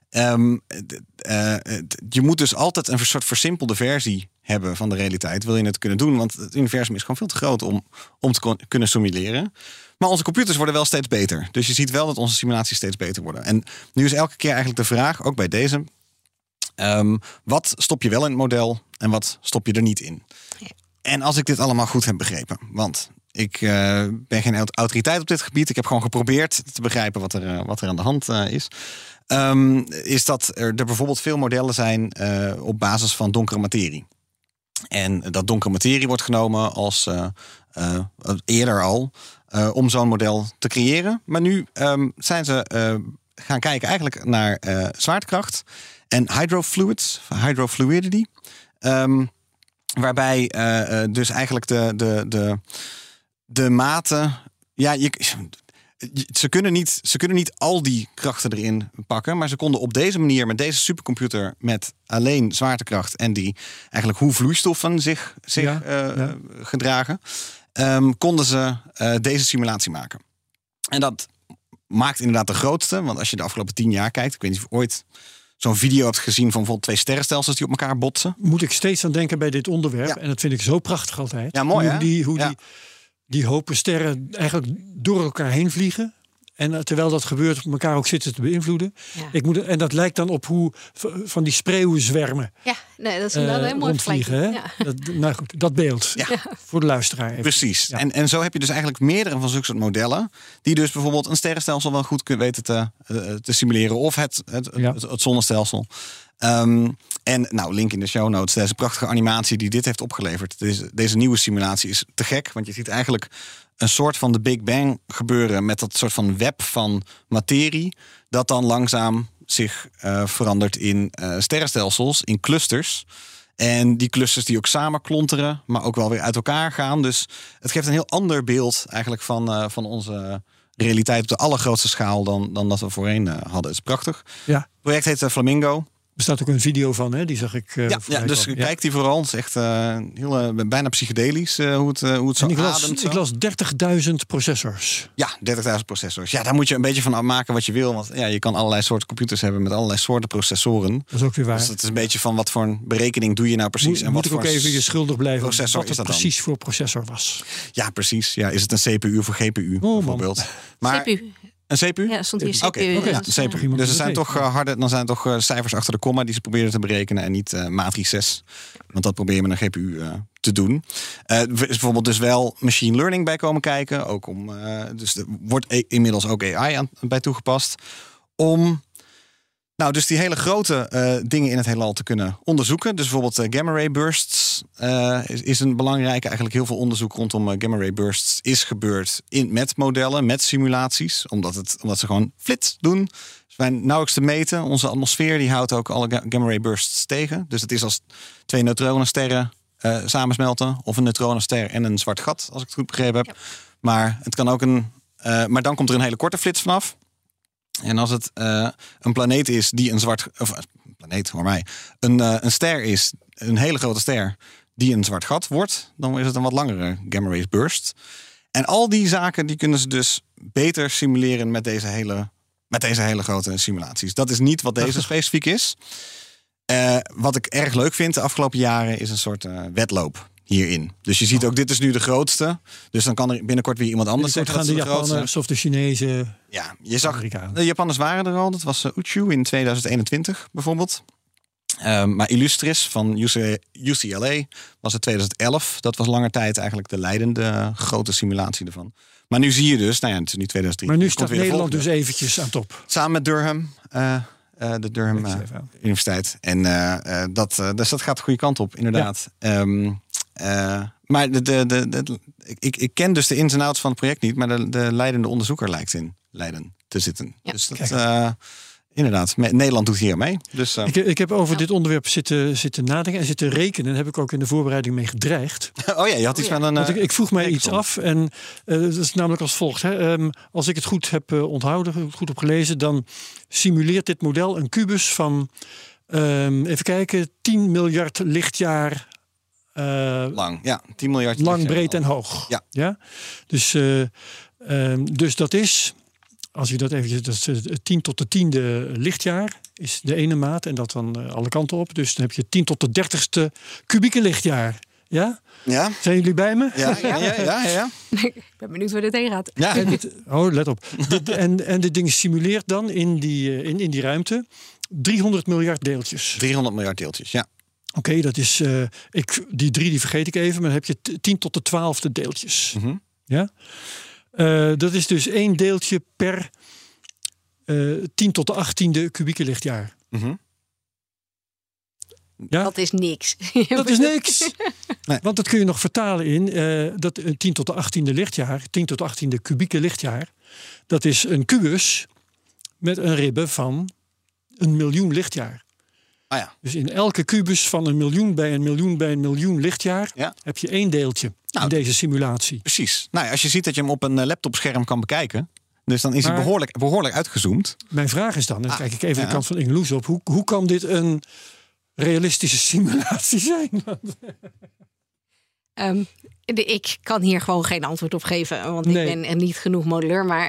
Je moet dus altijd een soort versimpelde versie hebben van de realiteit. Wil je het kunnen doen? Want het universum is gewoon veel te groot om te kunnen simuleren. Maar onze computers worden wel steeds beter. Dus je ziet wel dat onze simulaties steeds beter worden. En nu is elke keer eigenlijk de vraag, ook bij deze, wat stop je wel in het model en wat stop je er niet in? Ja. En als ik dit allemaal goed heb begrepen, want ik ben geen autoriteit op dit gebied. Ik heb gewoon geprobeerd te begrijpen wat er aan de hand is. Is dat er bijvoorbeeld veel modellen zijn op basis van donkere materie. En dat donkere materie wordt genomen als eerder al om zo'n model te creëren. Maar nu zijn ze gaan kijken eigenlijk naar zwaartekracht en hydrofluidity. Waarbij dus eigenlijk de maten. Ja, ze kunnen niet al die krachten erin pakken. Maar ze konden op deze manier met deze supercomputer met alleen zwaartekracht en die eigenlijk hoe vloeistoffen zich gedragen, konden ze deze simulatie maken. En dat maakt inderdaad de grootste. Want als je de afgelopen 10 jaar kijkt, ik weet niet of je ooit zo'n video hebt gezien van bijvoorbeeld 2 sterrenstelsels die op elkaar botsen.
Moet ik steeds aan denken bij dit onderwerp. Ja. En dat vind ik zo prachtig altijd.
Ja, mooi
hoe die hopen sterren eigenlijk door elkaar heen vliegen. En terwijl dat gebeurt, elkaar ook zitten te beïnvloeden. Ja. En dat lijkt dan op hoe van die spreeuwenzwermen.
Ja, nee, dat is een heel mooi
rondvliegen. Ja. Nou goed, dat beeld. Ja. Voor de luisteraar. Even.
Precies. Ja. En zo heb je dus eigenlijk meerdere van zulke soort modellen. Die dus bijvoorbeeld een sterrenstelsel wel goed kunnen weten te simuleren. Of het zonnestelsel. En nou, link in de show notes. Deze prachtige animatie die dit heeft opgeleverd. Deze nieuwe simulatie is te gek. Want je ziet eigenlijk een soort van de Big Bang gebeuren met dat soort van web van materie. Dat dan langzaam zich verandert in sterrenstelsels, in clusters. En die clusters die ook samen klonteren, maar ook wel weer uit elkaar gaan. Dus het geeft een heel ander beeld eigenlijk van onze realiteit op de allergrootste schaal dan dat we voorheen hadden. Het is prachtig. Ja. Het project heet Flamingo.
Er bestaat ook een video van, hè? Die zag ik.
Dus kijk die vooral. Het is echt heel bijna psychedelisch hoe het zo ademt.
Ik las 30.000 processors.
Ja, 30.000 processors. Ja, daar moet je een beetje van maken wat je wil. Want je kan allerlei soorten computers hebben met allerlei soorten processoren.
Dat is ook weer waar.
Dus het is een beetje van wat voor een berekening doe je nou precies.
Moet ik ook even je schuldig blijven
processor
wat het precies voor processor was.
Ja, precies. Ja, is het een CPU of een GPU bijvoorbeeld? Maar
CPU.
Een CPU?
Ja, stond hier CPU.
Oké, CPU. Dus er zijn toch cijfers achter de komma die ze proberen te berekenen en niet matrices. Want dat probeer je met een GPU te doen. Er is bijvoorbeeld dus wel machine learning bij komen kijken. Ook dus er wordt inmiddels ook AI bij toegepast. Om dus die hele grote dingen in het heelal te kunnen onderzoeken. Dus bijvoorbeeld gamma ray bursts is een belangrijke. Eigenlijk heel veel onderzoek rondom gamma ray bursts is gebeurd met modellen, met simulaties. Omdat ze gewoon flits doen. Ze zijn nauwelijks te meten. Onze atmosfeer die houdt ook alle gamma ray bursts tegen. Dus het is als 2 neutronensterren samensmelten. Of een neutronenster en een zwart gat, als ik het goed begrepen heb. Ja. Maar het kan ook maar dan komt er een hele korte flits vanaf. En als het een planeet is die een ster is, een hele grote ster die een zwart gat wordt, dan is het een wat langere gamma ray burst. En al die zaken die kunnen ze dus beter simuleren met deze hele grote simulaties. Dat is niet wat deze specifiek is. Wat ik erg leuk vind de afgelopen jaren is een soort wedloop. hierin. Dus je ziet ook, dit is nu de grootste. Dus dan kan er binnenkort weer iemand anders
zeggen dat de Japanners of de Chinezen.
Ja, je zag, de Japanners waren er al. Dat was Uchu in 2021 bijvoorbeeld. Maar Illustris van UCLA was het 2011. Dat was langer tijd eigenlijk de leidende grote simulatie ervan. Maar nu zie je dus, het is nu 2003.
Maar nu staat Nederland dus eventjes aan top.
Samen met Durham, de Durham Universiteit. En dus dat gaat de goede kant op, inderdaad. Ja. Maar ik ken dus de ins en outs van het project niet, maar de leidende onderzoeker lijkt in Leiden te zitten. Ja. Dus dat... Inderdaad, Nederland doet hier mee. Dus,
ik heb over dit onderwerp zitten nadenken en zitten rekenen. Daar heb ik ook in de voorbereiding mee gedreigd.
Oh ja, je had iets van een...
Ik vroeg mij iets af en dat is namelijk als volgt. Hè. Als ik het goed heb onthouden, goed heb gelezen, dan simuleert dit model een kubus van, even kijken, 10 miljard lichtjaar...
lang, ja. 10 miljard
lang, breed en hoog. Ja? Dus dat is... Als je dat eventjes, dat is 10 tot de 10e lichtjaar is de ene maat en dat dan alle kanten op. Dus dan heb je 10 tot de 30ste kubieke lichtjaar. Ja? Ja. Zijn jullie bij me?
Ja. Ik ben benieuwd waar dit heen gaat.
Ja. Let op. En dit ding simuleert dan in die ruimte 300 miljard deeltjes.
300 miljard deeltjes, ja.
Oké, dat is... die 3 die vergeet ik even, maar dan heb je 10 tot de 12e deeltjes. Mm-hmm. Ja? Dat is dus 1 deeltje per 10 tot de 18e kubieke lichtjaar. Mm-hmm.
Ja? Dat is niks.
Dat is niks. Nee. Want dat kun je nog vertalen in dat 10 tot de 18e lichtjaar, 10 tot de 18e kubieke lichtjaar, dat is een kubus met een ribbe van 1 miljoen lichtjaar. Ah ja. Dus in elke kubus van 1 miljoen bij 1 miljoen bij 1 miljoen lichtjaar heb je 1 deeltje in deze simulatie.
Precies. Nou, als je ziet dat je hem op een laptopscherm kan bekijken, dus dan is hij behoorlijk uitgezoomd.
Mijn vraag is dan kijk ik even de kant van Ingeloes op, hoe kan dit een realistische simulatie zijn?
Ik kan hier gewoon geen antwoord op geven, want ik ben er niet genoeg modelleur. Maar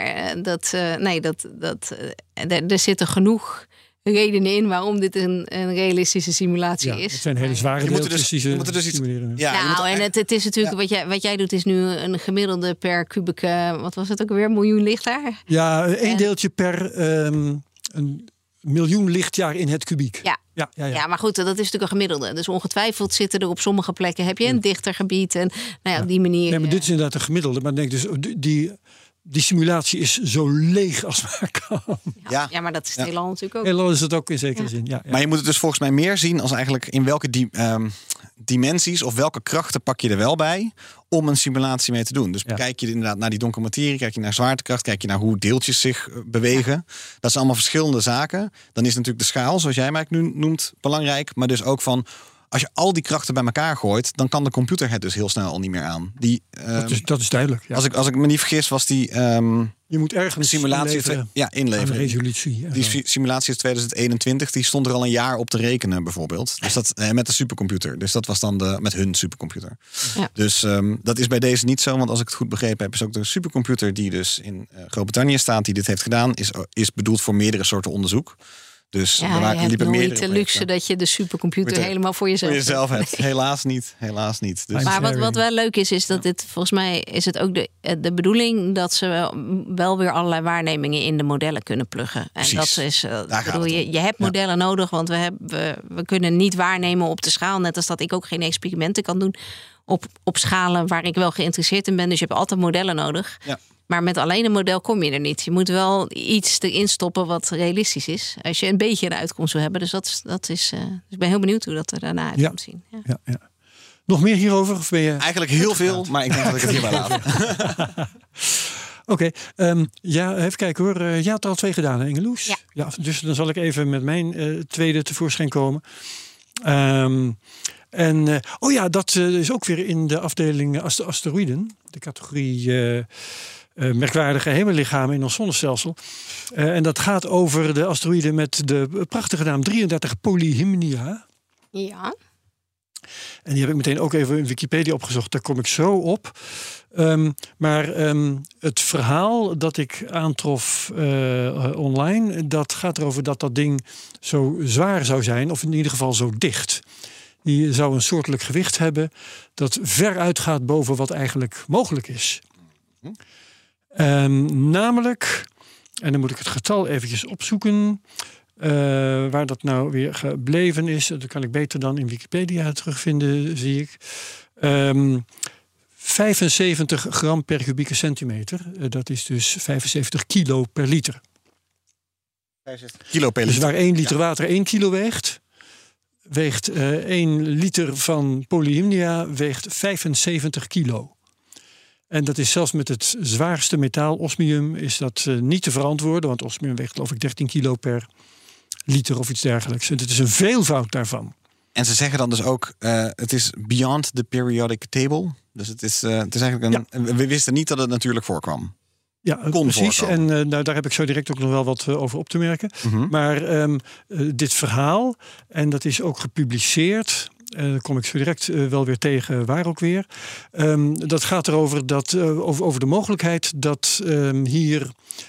er zitten genoeg redenen in waarom dit een realistische simulatie is.
Het zijn hele zware deeltjes die ze simuleren.
Het is natuurlijk, wat jij doet is nu een gemiddelde per kubieke, wat was het ook weer, miljoen lichtjaar?
Ja, 1 deeltje per een miljoen lichtjaar in het kubiek.
Ja, maar goed, dat is natuurlijk een gemiddelde. Dus ongetwijfeld zitten er op sommige plekken, heb je een dichter gebied. En op die manier...
Nee, maar dit is inderdaad een gemiddelde. Maar denk dus, die simulatie is zo leeg als maar kan.
Ja, maar dat is het heelal natuurlijk ook.
Heelal is het ook in zekere zin, ja.
Maar je moet het dus volgens mij meer zien als eigenlijk in welke dimensies of welke krachten pak je er wel bij om een simulatie mee te doen. Dus kijk je inderdaad naar die donkere materie, kijk je naar zwaartekracht, kijk je naar hoe deeltjes zich bewegen. Dat zijn allemaal verschillende zaken. Dan is natuurlijk de schaal, zoals jij mij nu noemt, belangrijk. Maar dus ook van, als je al die krachten bij elkaar gooit, dan kan de computer het dus heel snel al niet meer aan.
Dat is duidelijk. Ja.
Als ik me niet vergis, was die
je moet ergens
simulatie inleveren.
Resolutie.
Die simulatie is 2021, die stond er al een jaar op te rekenen bijvoorbeeld. Dus dat met de supercomputer. Dus dat was dan met hun supercomputer. Ja. Dus dat is bij deze niet zo, want als ik het goed begrepen heb, is ook de supercomputer die dus in Groot-Brittannië staat, die dit heeft gedaan, is bedoeld voor meerdere soorten onderzoek. Dus
je hebt nooit de luxe dat je de supercomputer helemaal voor jezelf
hebt. Helaas niet. Dus.
Maar wat wel leuk is dat dit, volgens mij is het ook de bedoeling dat ze wel weer allerlei waarnemingen in de modellen kunnen pluggen. En precies. Dat is, je hebt modellen nodig, want we kunnen niet waarnemen op de schaal. Net als dat ik ook geen experimenten kan doen op schalen waar ik wel geïnteresseerd in ben. Dus je hebt altijd modellen nodig. Ja. Maar met alleen een model kom je er niet. Je moet wel iets erin stoppen wat realistisch is. Als je een beetje een uitkomst wil hebben. Dus dat is. Dus ik ben heel benieuwd hoe dat er daarna uit komt zien.
Ja. Nog meer hierover? Of ben je...
Eigenlijk heel veel, maar ik denk dat ik het hierbij laat.
Oké, even kijken hoor. Jij had er al 2 gedaan, hè, Ingeloes? Ja. Dus dan zal ik even met mijn tweede tevoorschijn komen. Dat is ook weer in de afdeling asteroïden. De categorie merkwaardige hemellichamen in ons zonnestelsel. En dat gaat over de asteroïden met de prachtige naam 33 Polyhymnia.
Ja.
En die heb ik meteen ook even in Wikipedia opgezocht. Daar kom ik zo op. Maar het verhaal dat ik aantrof online, dat gaat erover dat ding zo zwaar zou zijn, of in ieder geval zo dicht. die zou een soortelijk gewicht hebben dat ver uitgaat boven wat eigenlijk mogelijk is. Namelijk, en dan moet ik het getal eventjes opzoeken, waar dat nou weer gebleven is. Dat kan ik beter dan in Wikipedia terugvinden, zie ik. 75 gram per kubieke centimeter. Dat is dus 75 kilo per liter.
75 kilo per liter.
Dus waar 1 liter water 1 kilo weegt 1 liter van polyhymnia weegt 75 kilo. En dat is zelfs met het zwaarste metaal, osmium, is dat niet te verantwoorden. Want osmium weegt geloof ik 13 kilo per liter of iets dergelijks. En het is een veelvoud daarvan.
En ze zeggen dan dus ook, het is beyond the periodic table. Dus het is eigenlijk we wisten niet dat het natuurlijk voorkwam.
Ja, precies. Voorkomen. En daar heb ik zo direct ook nog wel wat over op te merken. Maar dit verhaal, en dat is ook gepubliceerd. Daar kom ik zo direct wel weer tegen, waar ook weer. Dat gaat erover dat, over de mogelijkheid dat hier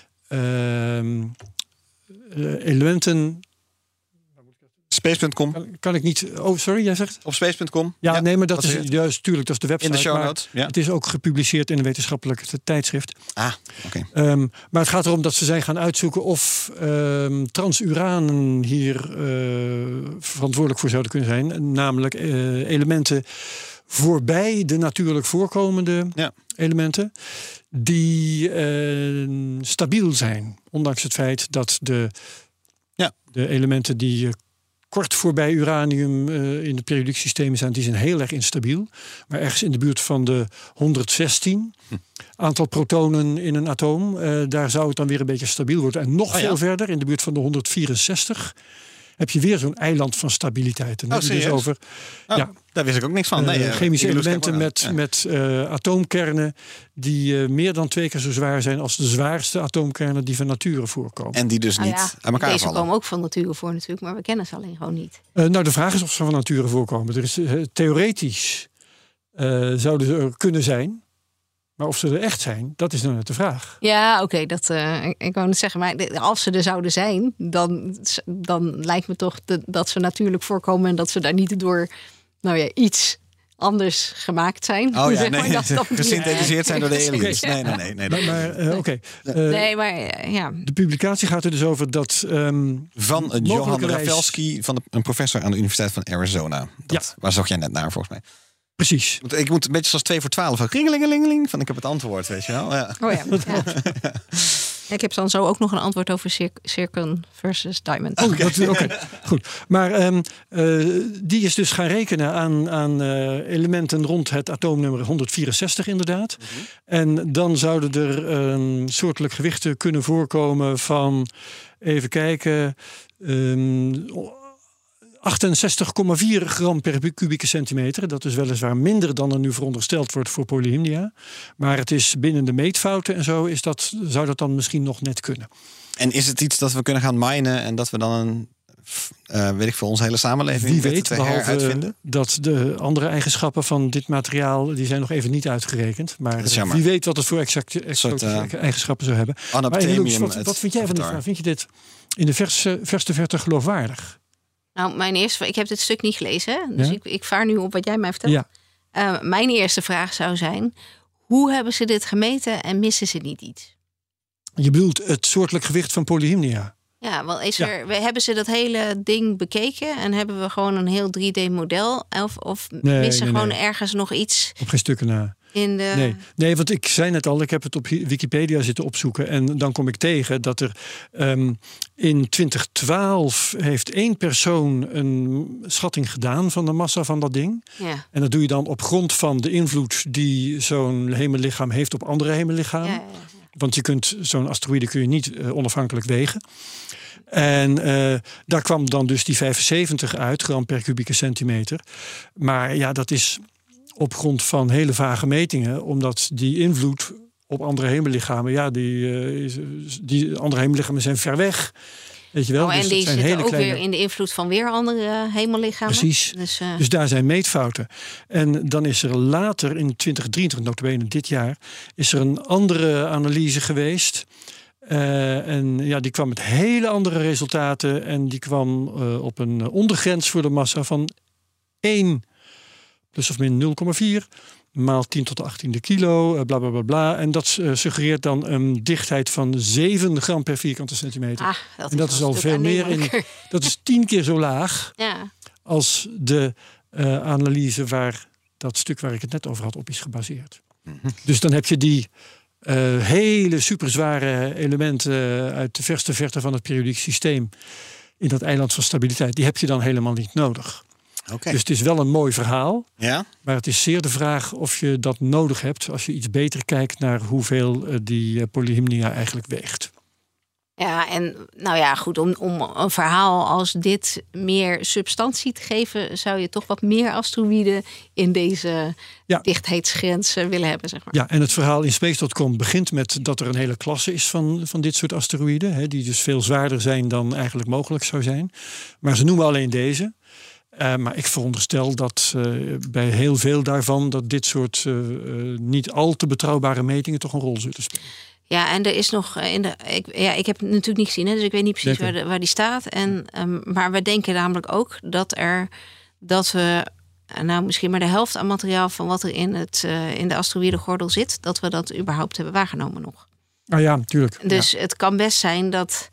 elementen.
Space.com.
Kan ik niet. Oh, sorry, jij zegt?
Op space.com.
Ja, nee, maar dat is juist, tuurlijk, dat is de website.
In de show notes. Ja.
Het is ook gepubliceerd in een wetenschappelijk tijdschrift.
Oké.
Maar het gaat erom dat ze zijn gaan uitzoeken of transuranen hier verantwoordelijk voor zouden kunnen zijn. Namelijk elementen voorbij de natuurlijk voorkomende elementen. Die stabiel zijn. Ondanks het feit dat de elementen die kort voorbij uranium in het periodiek systeem zijn, die zijn heel erg instabiel. Maar ergens in de buurt van de 116 aantal protonen in een atoom, daar zou het dan weer een beetje stabiel worden. En nog veel verder, in de buurt van de 164, heb je weer zo'n eiland van stabiliteit. En dus over,
daar wist ik ook niks van.
Chemische elementen met atoomkernen die meer dan 2 keer zo zwaar zijn als de zwaarste atoomkernen die van nature voorkomen.
En die dus niet aan elkaar vallen.
Deze komen ook van nature voor natuurlijk, maar we kennen ze alleen gewoon niet.
De vraag is of ze van nature voorkomen. Er is theoretisch zouden ze er kunnen zijn. Maar of ze er echt zijn, dat is nou net de vraag.
Ja, oké, ik wou net zeggen, maar als ze er zouden zijn, dan lijkt me toch dat ze natuurlijk voorkomen en dat ze daar niet door iets anders gemaakt zijn.
Gesynthetiseerd zijn door de aliens. Nee.
Nee, maar ja.
De publicatie gaat er dus over dat
van Johan Rafelski, van een professor aan de Universiteit van Arizona. Waar zocht jij net naar, volgens mij?
Precies.
Ik moet een beetje zoals 2 voor 12. Ringelingelingeling. Van ik heb het antwoord, weet je wel. Ja.
Oh ja. Ik heb dan zo ook nog een antwoord over Zircon versus Diamond.
Oké. Goed. Maar die is dus gaan rekenen aan elementen rond het atoomnummer 164 inderdaad. En dan zouden er soortelijk gewichten kunnen voorkomen van, even kijken, 68,4 gram per kubieke centimeter. Dat is weliswaar minder dan er nu verondersteld wordt voor polyhymnia. Maar het is binnen de meetfouten en zo zou dat dan misschien nog net kunnen.
En is het iets dat we kunnen gaan minen en dat we dan weet ik veel, onze hele samenleving
wie weet, behalve dat de andere eigenschappen van dit materiaal, die zijn nog even niet uitgerekend. Maar wie weet wat het voor exacte eigenschappen zou hebben. Maar wat vind jij van die vraag? Vind je dit in de verste verte geloofwaardig?
Nou, ik heb dit stuk niet gelezen. Dus ik vaar nu op wat jij mij vertelt. Ja. Mijn eerste vraag zou zijn, hoe hebben ze dit gemeten en missen ze niet iets?
Je bedoelt het soortelijk gewicht van polyhymnia?
Ja, wel hebben ze dat hele ding bekeken en hebben we gewoon een heel 3D-model? Of missen gewoon ergens nog iets?
Op geen stukken na. Nee, want ik zei net al, ik heb het op Wikipedia zitten opzoeken. En dan kom ik tegen dat er in 2012 heeft 1 persoon een schatting gedaan van de massa van dat ding. Ja. En dat doe je dan op grond van de invloed die zo'n hemellichaam heeft op andere hemellichamen. Ja. Want zo'n asteroïde kun je niet onafhankelijk wegen. En daar kwam dan dus die 75 uit, gram per kubieke centimeter. Maar ja, dat is op grond van hele vage metingen, omdat die invloed op andere hemellichamen, die andere hemellichamen zijn ver weg. Weet je wel?
En die zitten ook weer in de invloed van weer andere hemellichamen.
Precies. Dus daar zijn meetfouten. En dan is er later in 2023, notabene dit jaar, is er een andere analyse geweest. Die kwam met hele andere resultaten. En die kwam op een ondergrens voor de massa van 1 plus of min 0,4 maal 10 tot de 18e kilo, bla bla bla bla. En dat suggereert dan een dichtheid van 7 gram per vierkante centimeter. Dat is al veel meer. Dat is 10 keer zo laag als de analyse waar dat stuk waar ik het net over had op is gebaseerd. Dus dan heb je die hele superzware elementen uit de verste verte van het periodiek systeem in dat eiland van stabiliteit, die heb je dan helemaal niet nodig.
Okay.
Dus het is wel een mooi verhaal. Ja? Maar het is zeer de vraag of je dat nodig hebt als je iets beter kijkt naar hoeveel die polyhymnia eigenlijk weegt.
Ja, en nou ja, goed, om een verhaal als dit meer substantie te geven, zou je toch wat meer asteroïden in deze dichtheidsgrens willen hebben, zeg maar.
Ja, en het verhaal in Space.com begint met dat er een hele klasse is van dit soort asteroïden, hè, die dus veel zwaarder zijn dan eigenlijk mogelijk zou zijn. Maar ze noemen alleen deze. Maar ik veronderstel dat bij heel veel daarvan dat dit soort niet al te betrouwbare metingen toch een rol zullen spelen.
Ja, en er is nog ik heb het natuurlijk niet gezien, hè, dus ik weet niet precies waar die staat. Maar we denken namelijk ook dat we misschien maar de helft aan materiaal van wat er in de asteroïdengordel zit, dat we dat überhaupt hebben waargenomen nog.
Ah ja, natuurlijk.
Dus het kan best zijn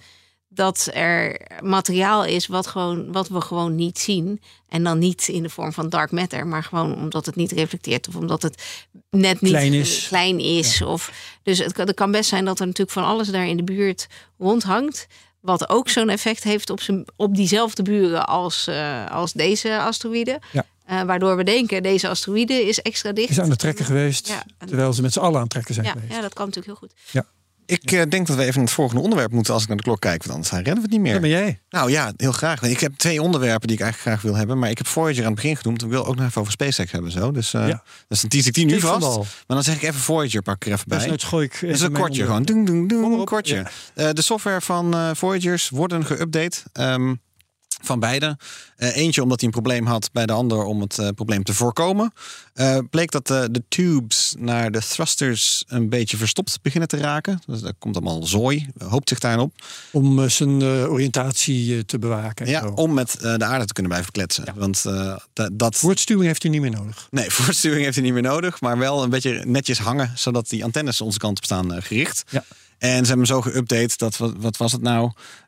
dat er materiaal is wat we gewoon niet zien. En dan niet in de vorm van dark matter, maar gewoon omdat het niet reflecteert of omdat het net niet klein is. Ja. Dus het kan best zijn dat er natuurlijk van alles daar in de buurt rondhangt. Wat ook zo'n effect heeft op diezelfde buren als deze asteroïde. Ja. Waardoor we denken, deze asteroïde is extra dicht.
Is aan het trekken geweest, terwijl ze met z'n allen aan het trekken zijn geweest.
Ja, dat kan natuurlijk heel goed.
Ja. Ik denk dat we even naar het volgende onderwerp moeten als ik naar de klok kijk. Want anders redden we het niet meer.
Dat ben jij.
Nou ja, heel graag. Ik heb 2 onderwerpen die ik eigenlijk graag wil hebben. Maar ik heb Voyager aan het begin genoemd. Ik wil ook nog even over SpaceX hebben. Zo. Dus dan tease ik die nu vast. Maar dan zeg ik even Voyager, pak ik er even bij.
Dat is
een kortje. Gewoon een kortje. Ja. De software van Voyagers worden geüpdate. Van beide. Eentje omdat hij een probleem had, bij de ander om het probleem te voorkomen. Bleek dat de tubes naar de thrusters een beetje verstopt beginnen te raken. Dus er komt allemaal zooi, hoopt zich daarin op.
Om zijn oriëntatie te bewaken.
Ja, om met de aarde te kunnen blijven kletsen. Ja. Want
voortstuwing heeft hij niet meer nodig.
Nee, voortstuwing heeft hij niet meer nodig. Maar wel een beetje netjes hangen, zodat die antennes onze kant op staan gericht. Ja. En ze hebben hem zo geüpdate dat, wat was het nou?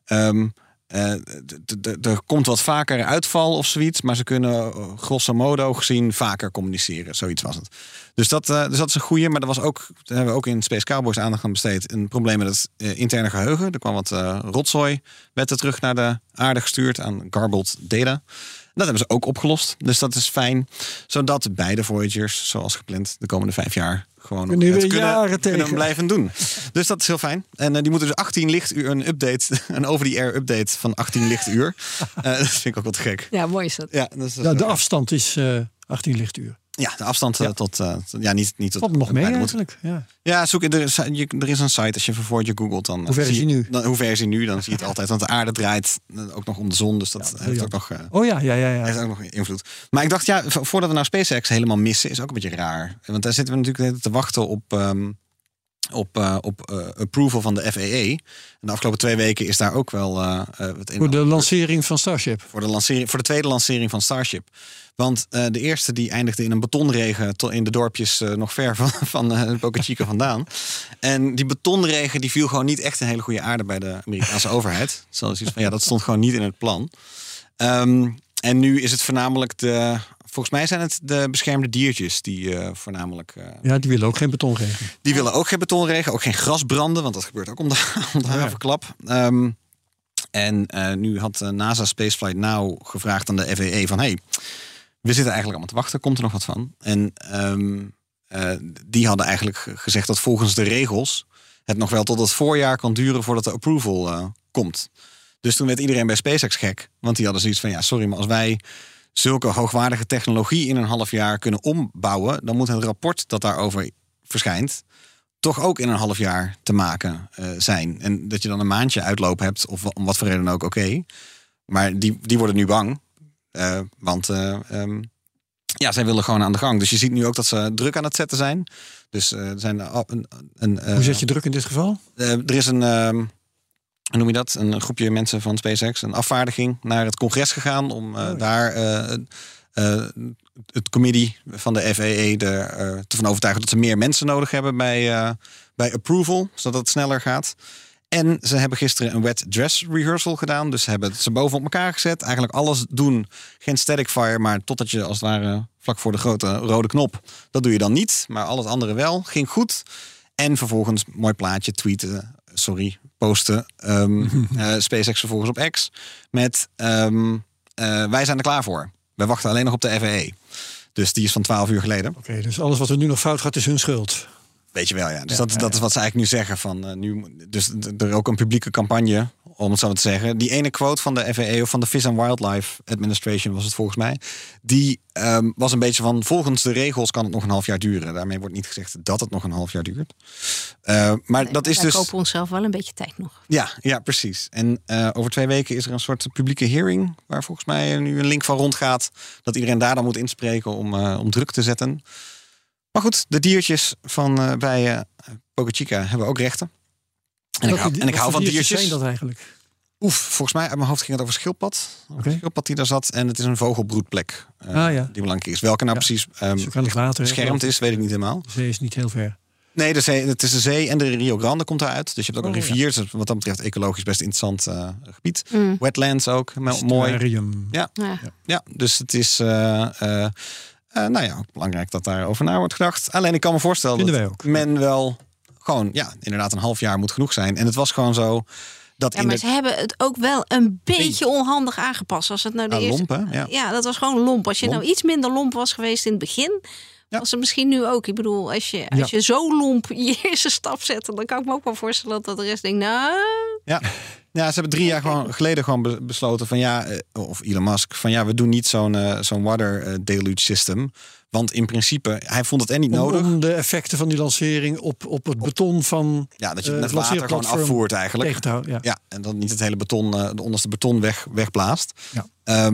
Er komt wat vaker uitval of zoiets, maar ze kunnen grosso modo gezien vaker communiceren. Zoiets was het. Dus dat is een goeie, maar daar hebben we ook in Space Cowboys aandacht aan besteed. Een probleem met het interne geheugen. Er kwam wat rotzooi, werd er terug naar de aarde gestuurd aan garbled data. Dat hebben ze ook opgelost. Dus dat is fijn. Zodat beide Voyagers, zoals gepland, de komende 5 jaar gewoon kunnen blijven doen. Dus dat is heel fijn. En die moeten dus 18 lichtuur een over-the-air update van 18 lichtuur. Dat vind ik ook wat gek.
Ja, mooi is dat.
Ja,
de afstand is 18 lichtuur.
Ja, de afstand tot niet tot.
Valt nog mee eigenlijk.
Ja, zoek er is een site als je Voyager googelt dan.
Hoe ver is hij nu?
Hoe ver is hij nu? Dan zie je het altijd. Want de aarde draait ook nog om de zon, dus dat heeft ook nog. Heeft ook nog invloed. Maar ik dacht, voordat we nou SpaceX helemaal missen, is ook een beetje raar. Want daar zitten we natuurlijk te wachten op approval van de FAA. En de afgelopen 2 weken is daar ook wel
voor de lancering van Starship.
Voor de tweede lancering van Starship. Want de eerste die eindigde in een betonregen in de dorpjes nog ver van Boca Chica vandaan. En die betonregen die viel gewoon niet echt een hele goede aarde bij de Amerikaanse overheid. Zoals iets van dat stond gewoon niet in het plan. En nu is het voornamelijk volgens mij zijn het de beschermde diertjes die voornamelijk.
Die willen ook geen betonregen.
Die willen ook geen betonregen, ook geen grasbranden, want dat gebeurt ook om de haverklap. En nu had NASA Spaceflight Now gevraagd aan de FAA van we zitten eigenlijk allemaal te wachten, komt er nog wat van? En die hadden eigenlijk gezegd dat volgens de regels het nog wel tot het voorjaar kan duren voordat de approval komt. Dus toen werd iedereen bij SpaceX gek, want die hadden zoiets van sorry, maar als wij zulke hoogwaardige technologie in een half jaar kunnen ombouwen, dan moet het rapport dat daarover verschijnt toch ook in een half jaar te maken zijn. En dat je dan een maandje uitloop hebt, of om wat voor reden ook, oké. Maar die worden nu bang. Want zij willen gewoon aan de gang. Dus je ziet nu ook dat ze druk aan het zetten zijn. Dus er zijn
hoe zet je druk in dit geval?
Er is hoe noem je dat? Een groepje mensen van SpaceX, een afvaardiging naar het congres gegaan om daar het committee van de FAA ervan overtuigen dat ze meer mensen nodig hebben bij approval, zodat het sneller gaat. En ze hebben gisteren een wet dress rehearsal gedaan. Dus ze hebben ze bovenop elkaar gezet. Eigenlijk alles doen. Geen static fire, maar totdat je als het ware vlak voor de grote rode knop. Dat doe je dan niet, maar al het andere wel. Ging goed. En vervolgens mooi plaatje posten. SpaceX vervolgens op X. Met wij zijn er klaar voor. Wij wachten alleen nog op de FAA. Dus die is van 12 uur geleden.
Oké, dus alles wat er nu nog fout gaat is hun schuld.
Weet je wel, ja. Dus dat is wat ze eigenlijk nu zeggen. Dus er ook een publieke campagne, om het zo te zeggen. Die ene quote van de FAA of van de Fish and Wildlife Administration was het volgens mij. Die was een beetje van, volgens de regels kan het nog een half jaar duren. Daarmee wordt niet gezegd dat het nog een half jaar duurt. Maar dat is dus...
Wij kopen onszelf wel een beetje tijd nog.
Ja, precies. En over 2 weken is er een soort publieke hearing, waar volgens mij nu een link van rondgaat. Dat iedereen daar dan moet inspreken om druk te zetten. Maar goed, de diertjes van bij Boca Chica hebben ook rechten. En ik hou van diertjes. Wat zijn dat eigenlijk? Volgens mij uit mijn hoofd ging het over schildpad. Een schildpad die daar zat. En het is een vogelbroedplek die belangrijk is. Welke nou precies beschermd is, weet ik niet helemaal.
De zee is niet heel ver.
Nee, het is de zee en de Rio Grande komt daaruit. Dus je hebt ook een rivier. Dus wat dat betreft ecologisch best interessant gebied. Wetlands ook, mooi. Ja, dus het is... belangrijk dat daarover na wordt gedacht. Alleen ik kan me voorstellen dat men wel gewoon, inderdaad een half jaar moet genoeg zijn. En het was gewoon zo dat
maar ze hebben het ook wel een beetje onhandig aangepast. Als het nou de eerste...
lomp, hè?
Ja, dat was gewoon lomp. Als je nou iets minder lomp was geweest in het begin, was het misschien nu ook. Ik bedoel, als je zo lomp je eerste stap zet, dan kan ik me ook wel voorstellen dat de rest denkt, nou...
Ja, ze hebben 3 jaar geleden besloten van of Elon Musk, van we doen niet zo'n water deluge system. Want in principe, hij vond het niet nodig.
Om de effecten van die lancering op het beton van...
Ja, dat je het water gewoon afvoert eigenlijk. Ja, en dan niet het hele beton, de onderste beton wegblaast. Ja.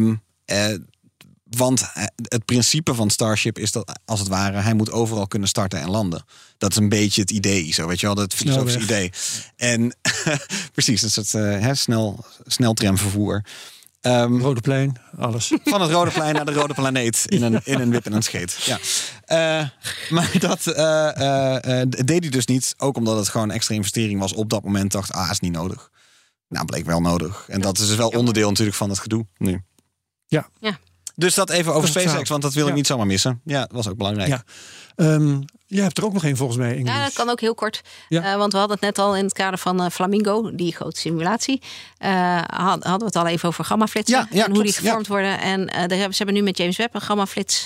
Want het principe van Starship is dat, als het ware, hij moet overal kunnen starten en landen. Dat is een beetje het idee, zo weet je wel, het filosofische idee. En precies, dat is het sneltramvervoer.
Rode plein, alles.
Van het Rode Plein naar de Rode Planeet in een wip en een scheet. Ja. Maar dat deed hij dus niet. Ook omdat het gewoon een extra investering was op dat moment. Dacht, is niet nodig. Nou, bleek wel nodig. En dat is dus wel onderdeel natuurlijk van het gedoe nu.
Ja.
Dus dat even over SpaceX, want dat wil ik niet zomaar missen. Ja, dat was ook belangrijk. Ja.
Je hebt er ook nog één volgens mij, Ingrid.
Ja, dat kan ook heel kort. Ja. Want we hadden het net al in het kader van Flamingo, die grote simulatie. Hadden we het al even over gammaflitsen en hoe die gevormd worden. En ze hebben nu met James Webb een gammaflits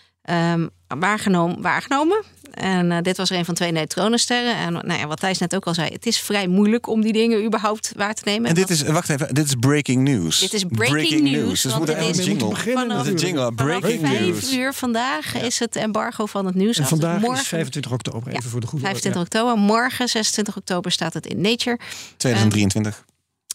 waargenomen. En dit was er een van 2 neutronensterren. En wat Thijs net ook al zei, het is vrij moeilijk om die dingen überhaupt waar te nemen.
En dit is breaking news.
Dit is breaking news.
Dus we moeten even een jingle beginnen.
Vanaf 5 uur vandaag is het embargo van het nieuws.
En vandaag is 25 oktober, even voor de goede
25 oktober. Morgen, 26 oktober, staat het in Nature.
2023.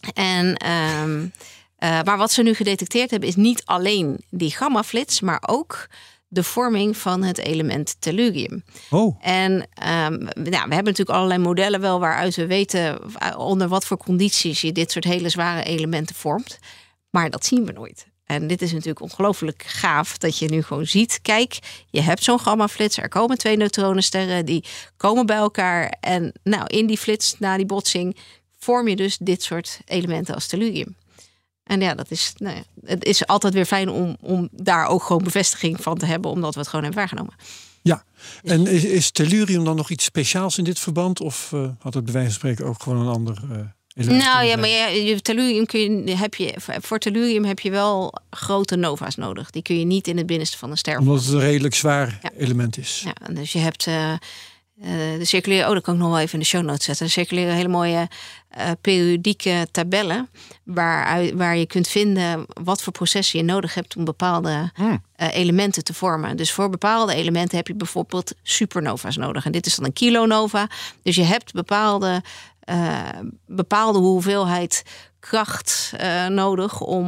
Maar wat ze nu gedetecteerd hebben is niet alleen die gammaflits, maar ook de vorming van het element tellurium. En we hebben natuurlijk allerlei modellen wel waaruit we weten onder wat voor condities je dit soort hele zware elementen vormt. Maar dat zien we nooit. En dit is natuurlijk ongelooflijk gaaf dat je nu gewoon ziet. Kijk, je hebt zo'n gammaflits. Er komen 2 neutronensterren, die komen bij elkaar. En in die flits, na die botsing, vorm je dus dit soort elementen als tellurium. En dat is, het is altijd weer fijn om daar ook gewoon bevestiging van te hebben, omdat we het gewoon hebben waargenomen.
Ja, en is tellurium dan nog iets speciaals in dit verband? Of had het bij wijze van spreken ook gewoon een ander element?
Maar tellurium voor tellurium heb je wel grote nova's nodig. Die kun je niet in het binnenste van een ster.
Omdat het een redelijk zwaar element is.
Ja, dus je hebt... er circuleren, dat kan ik nog wel even in de show notes zetten. Er circuleren hele mooie periodieke tabellen waar je kunt vinden wat voor processen je nodig hebt om bepaalde elementen te vormen. Dus voor bepaalde elementen heb je bijvoorbeeld supernova's nodig. En dit is dan een kilonova. Dus je hebt bepaalde hoeveelheid kracht nodig om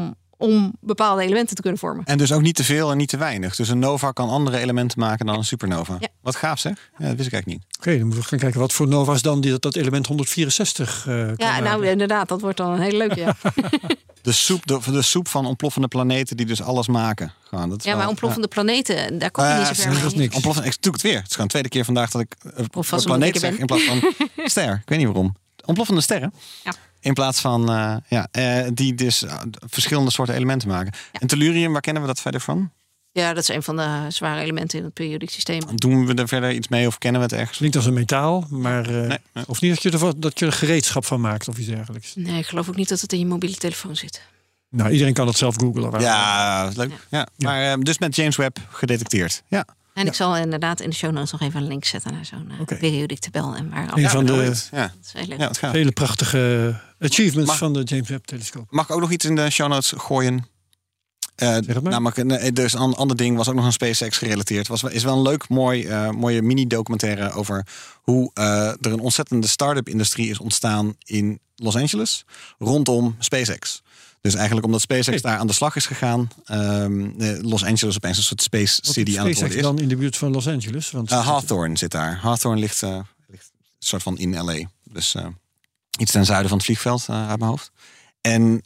om bepaalde elementen te kunnen vormen.
En dus ook niet te veel en niet te weinig. Dus een nova kan andere elementen maken dan een supernova. Ja. Wat gaaf zeg. Ja, dat wist ik eigenlijk niet.
Oké, dan moeten we gaan kijken wat voor nova's dan dat element 164 kan maken.
Inderdaad, dat wordt dan een heel leuk, ja.
De soep van ontploffende planeten die dus alles maken. Gewoon, dat is
maar ontploffende planeten, daar kom je niet zo ver mee.
Dat is niks.
Ik doe het weer. Het is gewoon de tweede keer vandaag dat ik planeet zeg in plaats van ster. Ik weet niet waarom. Ontploffende sterren. Ja. In plaats van die dus verschillende soorten elementen maken. Ja. En tellurium, waar kennen we dat verder van?
Ja, dat is een van de zware elementen in het periodiek systeem.
Doen we er verder iets mee of kennen we het ergens?
Klinkt als een metaal, maar nee. Of niet dat je er gereedschap van maakt of iets dergelijks.
Nee, ik geloof ook niet dat het in je mobiele telefoon zit.
Nou, iedereen kan het zelf googlen.
Ja, leuk. Ja. Maar dus met James Webb gedetecteerd. Ja.
En ik zal inderdaad in de show notes nog even een link zetten naar zo'n periodiek tabel. En waar
een van de
hele
prachtige achievements van de James Webb telescoop.
Mag ik ook nog iets in de show notes gooien? Dus een ander ding was ook nog aan SpaceX gerelateerd. Is wel een leuk, mooie mini-documentaire over hoe er een ontzettende start-up industrie is ontstaan in Los Angeles rondom SpaceX. Dus eigenlijk omdat SpaceX daar aan de slag is gegaan, Los Angeles opeens een soort space city aan het worden is.
Dan in de buurt van Los Angeles? Want
Hawthorne zit daar. Hawthorne ligt een soort van in LA. Dus iets ten zuiden van het vliegveld uit mijn hoofd. En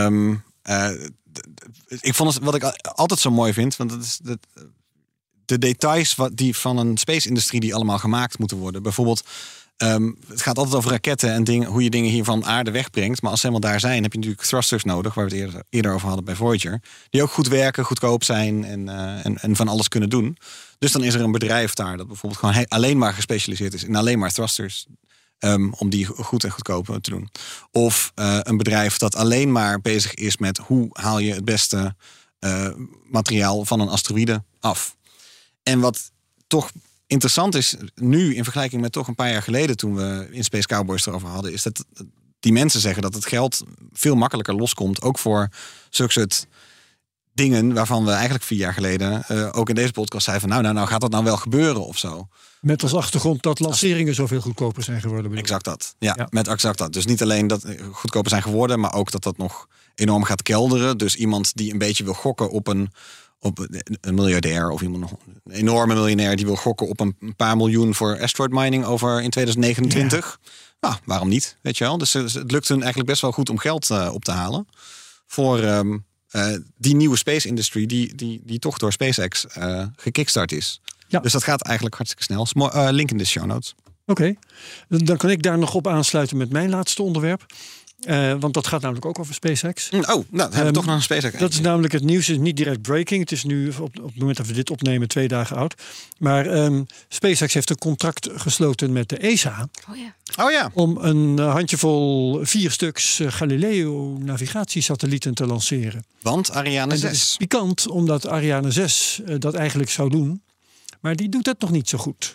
ik vond het wat ik altijd zo mooi vind, want dat is de details die van een space-industrie die allemaal gemaakt moeten worden. Bijvoorbeeld, het gaat altijd over raketten en dingen, hoe je dingen hier van aarde wegbrengt. Maar als ze helemaal daar zijn, heb je natuurlijk thrusters nodig, waar we het eerder over hadden bij Voyager. Die ook goed werken, goedkoop zijn en van alles kunnen doen. Dus dan is er een bedrijf daar dat bijvoorbeeld gewoon alleen maar gespecialiseerd is in alleen maar thrusters. Om die goed en goedkoop te doen. Of een bedrijf dat alleen maar bezig is met hoe haal je het beste materiaal van een asteroïde af. En wat toch interessant is nu in vergelijking met toch een paar jaar geleden toen we in Space Cowboys erover hadden, is dat die mensen zeggen dat het geld veel makkelijker loskomt. Ook voor zulke soort dingen waarvan we eigenlijk 4 jaar geleden ook in deze podcast zeiden van nou gaat dat nou wel gebeuren of zo.
Met als achtergrond dat lanceringen zoveel goedkoper zijn geworden.
Exact dat. Ja, met exact dat. Dus niet alleen dat goedkoper zijn geworden, maar ook dat nog enorm gaat kelderen. Dus iemand die een beetje wil gokken op een miljardair of iemand nog een enorme miljonair die wil gokken op een paar miljoen voor asteroid mining in 2029. Ja. Nou, waarom niet? Weet je wel? Dus het lukt hun eigenlijk best wel goed om geld op te halen voor die nieuwe space industry die toch door SpaceX gekickstart is. Ja. Dus dat gaat eigenlijk hartstikke snel. Link in de show notes.
Oké. Dan kan ik daar nog op aansluiten met mijn laatste onderwerp. Want dat gaat namelijk ook over SpaceX.
Dan hebben we toch nog een SpaceX.
Dat is namelijk het nieuws, is niet direct breaking. Het is nu op het moment dat we dit opnemen 2 dagen oud. Maar SpaceX heeft een contract gesloten met de ESA.
Oh ja.
Om een handjevol 4 stuks Galileo navigatiesatellieten te lanceren.
Want Ariane 6.
Dat is pikant, omdat Ariane 6 dat eigenlijk zou doen. Maar die doet het nog niet zo goed.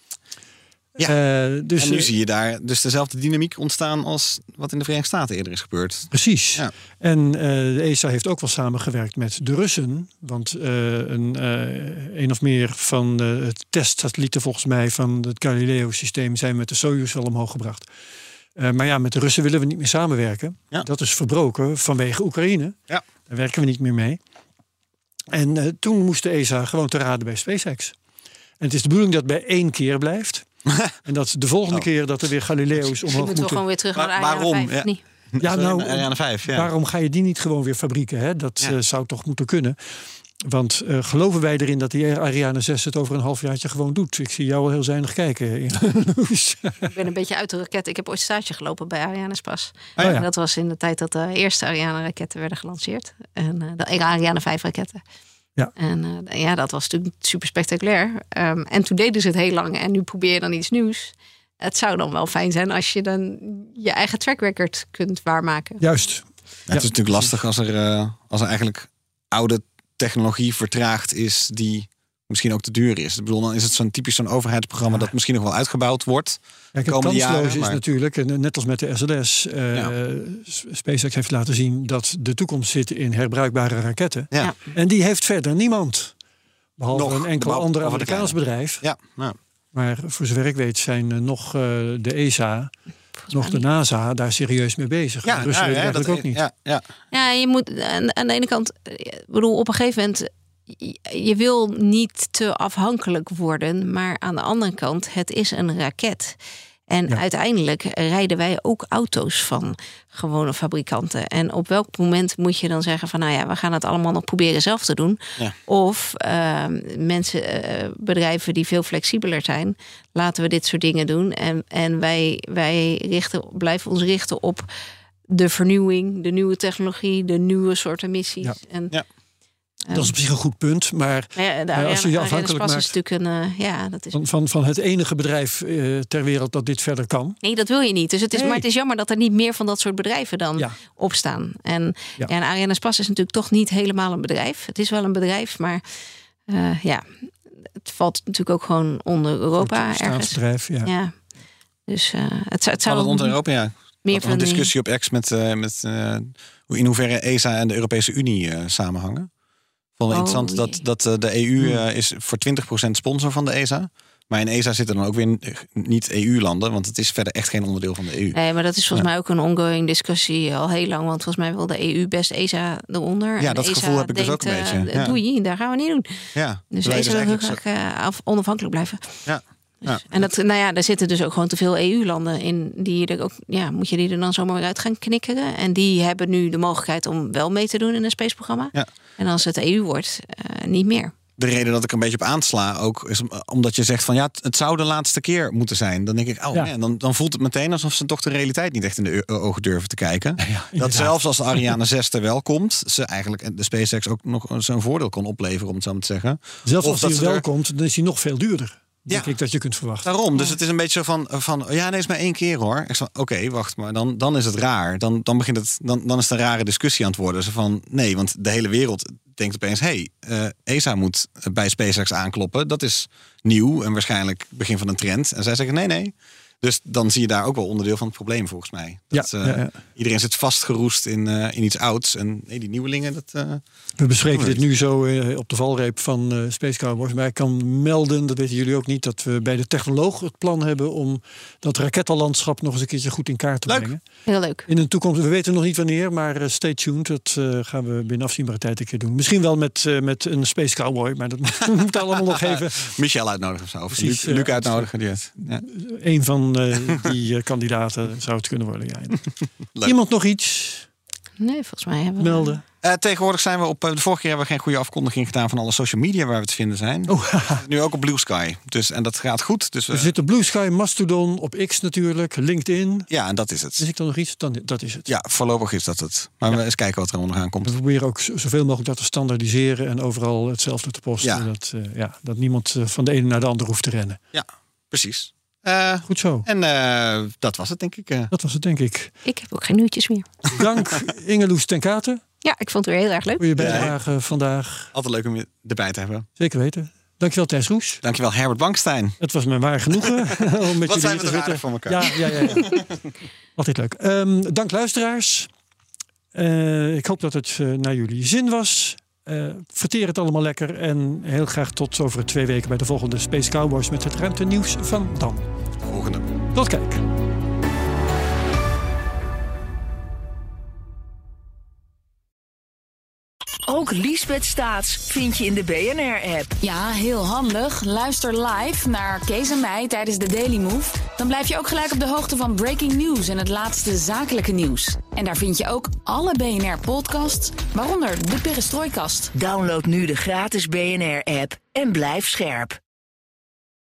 Ja. Dus, en nu zie je daar dus dezelfde dynamiek ontstaan als wat in de Verenigde Staten eerder is gebeurd.
Precies. Ja. En de ESA heeft ook wel samengewerkt met de Russen. Want een of meer van de testsatellieten volgens mij van het Galileo-systeem zijn met de Soyuz al omhoog gebracht. Maar ja, met de Russen willen we niet meer samenwerken. Ja. Dat is verbroken vanwege Oekraïne. Ja. Daar werken we niet meer mee. En toen moest de ESA gewoon te raden bij SpaceX. En het is de bedoeling dat het bij 1 keer blijft. En dat de volgende keer dat er weer Galileo's omhoog moeten.
We gewoon weer terug naar Ariane 5, niet?
Ja, nou,
Ariane 5,
waarom ga je die niet gewoon weer fabrieken? Hè? Dat zou toch moeten kunnen. Want geloven wij erin dat die Ariane 6 het over een halfjaartje gewoon doet? Ik zie jou al heel zuinig kijken.
Ik ben een beetje uit de raket. Ik heb ooit stage gelopen bij Arianes pas. En dat was in de tijd dat de eerste Ariane-raketten werden gelanceerd. En de Ariane 5 raketten. Ja. En dat was natuurlijk super spectaculair. En toen deden ze het heel lang. En nu probeer je dan iets nieuws. Het zou dan wel fijn zijn als je dan je eigen track record kunt waarmaken.
Juist.
Ja, het is natuurlijk lastig als er eigenlijk oude technologie vertraagd is die misschien ook te duur is. Ik bedoel, dan is het zo'n typisch overheidsprogramma dat misschien nog wel uitgebouwd wordt.
Ja, het kansloos is natuurlijk, net als met de SLS, SpaceX heeft laten zien dat de toekomst zit in herbruikbare raketten. Ja. En die heeft verder niemand. Behalve een enkel ander Amerikaans bedrijf. Ja. Nou. Maar voor zover ik weet zijn nog de ESA nog de NASA daar serieus mee bezig.
Ja,
Rusland dat ook niet.
Ja, je moet aan de ene kant, op een gegeven moment, je wil niet te afhankelijk worden, maar aan de andere kant, het is een raket. En uiteindelijk rijden wij ook auto's van gewone fabrikanten. En op welk moment moet je dan zeggen van, we gaan het allemaal nog proberen zelf te doen. Ja. Of bedrijven die veel flexibeler zijn, laten we dit soort dingen doen. En wij blijven ons richten op de vernieuwing, de nieuwe technologie, de nieuwe soorten missies. Ja.
Dat is op zich een goed punt, maar als je afhankelijk maakt
is natuurlijk dat is
van het enige bedrijf ter wereld dat dit verder kan.
Nee, dat wil je niet. Dus maar het is jammer dat er niet meer van dat soort bedrijven dan opstaan. En Arianespace is natuurlijk toch niet helemaal een bedrijf. Het is wel een bedrijf, maar het valt natuurlijk ook gewoon onder Europa ergens.
Staatsbedrijf, ja.
Dus het zou
onder Europa,
meer
van een discussie op X met in hoeverre ESA en de Europese Unie samenhangen. Ik vond het interessant dat de EU is voor 20% sponsor van de ESA. Maar in ESA zitten dan ook weer niet EU-landen, want het is verder echt geen onderdeel van de EU.
Nee, maar dat is volgens mij ook een ongoing discussie al heel lang. Want volgens mij wil de EU best ESA eronder.
Ja, dat
ESA
gevoel heb ik dus ook een beetje.
Doei, daar gaan we niet doen.
Ja,
dus ESA wil heel graag onafhankelijk blijven.
Ja.
Dus, en daar zitten dus ook gewoon te veel EU-landen in. Die er ook, moet je die er dan zomaar weer uit gaan knikkeren. En die hebben nu de mogelijkheid om wel mee te doen in een spaceprogramma. Ja. En als het EU wordt, niet meer.
De reden dat ik een beetje op aansla ook is omdat je zegt van het zou de laatste keer moeten zijn. Dan denk ik, dan voelt het meteen alsof ze toch de realiteit niet echt in de ogen durven te kijken. Dat zelfs als de Ariane 6 er wel komt, ze eigenlijk de SpaceX ook nog zijn voordeel kon opleveren, om het zo maar te zeggen.
Zelfs als hij wel komt, dan is hij nog veel duurder. Denk ik dat je kunt verwachten.
Daarom, dus het is een beetje zo van nee, is maar 1 keer hoor. Ik zei, oké, wacht, maar dan is het raar. Dan begint het, dan is het een rare discussie aan het worden. Zo van, nee, want de hele wereld denkt opeens, ESA moet bij SpaceX aankloppen. Dat is nieuw en waarschijnlijk begin van een trend. En zij zeggen, nee. Dus dan zie je daar ook wel onderdeel van het probleem, volgens mij. Iedereen zit vastgeroest in iets ouds. En die nieuwelingen,
we bespreken dit nu zo op de valreep van Space Cowboys. Maar ik kan melden, dat weten jullie ook niet, dat we bij de technoloog het plan hebben om dat rakettenlandschap nog eens een keertje goed in kaart te brengen.
Heel leuk.
In een toekomst, we weten nog niet wanneer, maar stay tuned. Dat gaan we binnen afzienbare tijd een keer doen. Misschien wel met een Space Cowboy, maar dat moet allemaal nog even.
Michel uitnodigen of zo. Of Luc uitnodigen.
Een van die kandidaten zou het kunnen worden. Ja. Iemand nog iets?
Nee, volgens mij hebben
we melden.
Tegenwoordig zijn we de vorige keer hebben we geen goede afkondiging gedaan van alle social media waar we te vinden zijn. Nu ook op Blue Sky. En dat gaat goed. Dus,
we zitten Blue Sky, Mastodon, op X natuurlijk, LinkedIn.
Ja, en dat is het.
Is ik dan nog iets? Dat is het.
Ja, voorlopig is dat het. Maar we eens kijken wat er allemaal aan komt.
We proberen ook zoveel mogelijk dat te standaardiseren en overal hetzelfde te posten. Dat niemand van de ene naar de andere hoeft te rennen.
Ja, precies.
Goed zo.
En dat was het, denk ik.
Dat was het, denk ik.
Ik heb ook geen nieuwtjes meer.
Dank Ingeloes ten Kate.
Ja, ik vond het weer heel erg leuk.
Voor je bijdrage vandaag.
Altijd leuk om je erbij te hebben.
Zeker weten. Dankjewel Thijs Roes.
Dankjewel Herbert Blankstein.
Het was mij waar genoegen om met
wat
jullie
zijn
te zitten.
Voor elkaar.
Ja. Altijd leuk. Dank luisteraars. Ik hoop dat het naar jullie zin was. Verteer het allemaal lekker. En heel graag tot over 2 weken bij de volgende Space Cowboys met het ruimtenieuws van dan.
Volgende.
Tot kijk.
Ook Liesbeth Staats vind je in de BNR-app.
Ja, heel handig. Luister live naar Kees en mij tijdens de Daily Move. Dan blijf je ook gelijk op de hoogte van breaking news en het laatste zakelijke nieuws. En daar vind je ook alle BNR-podcasts, waaronder de Perestrooikast.
Download nu de gratis BNR-app en blijf scherp.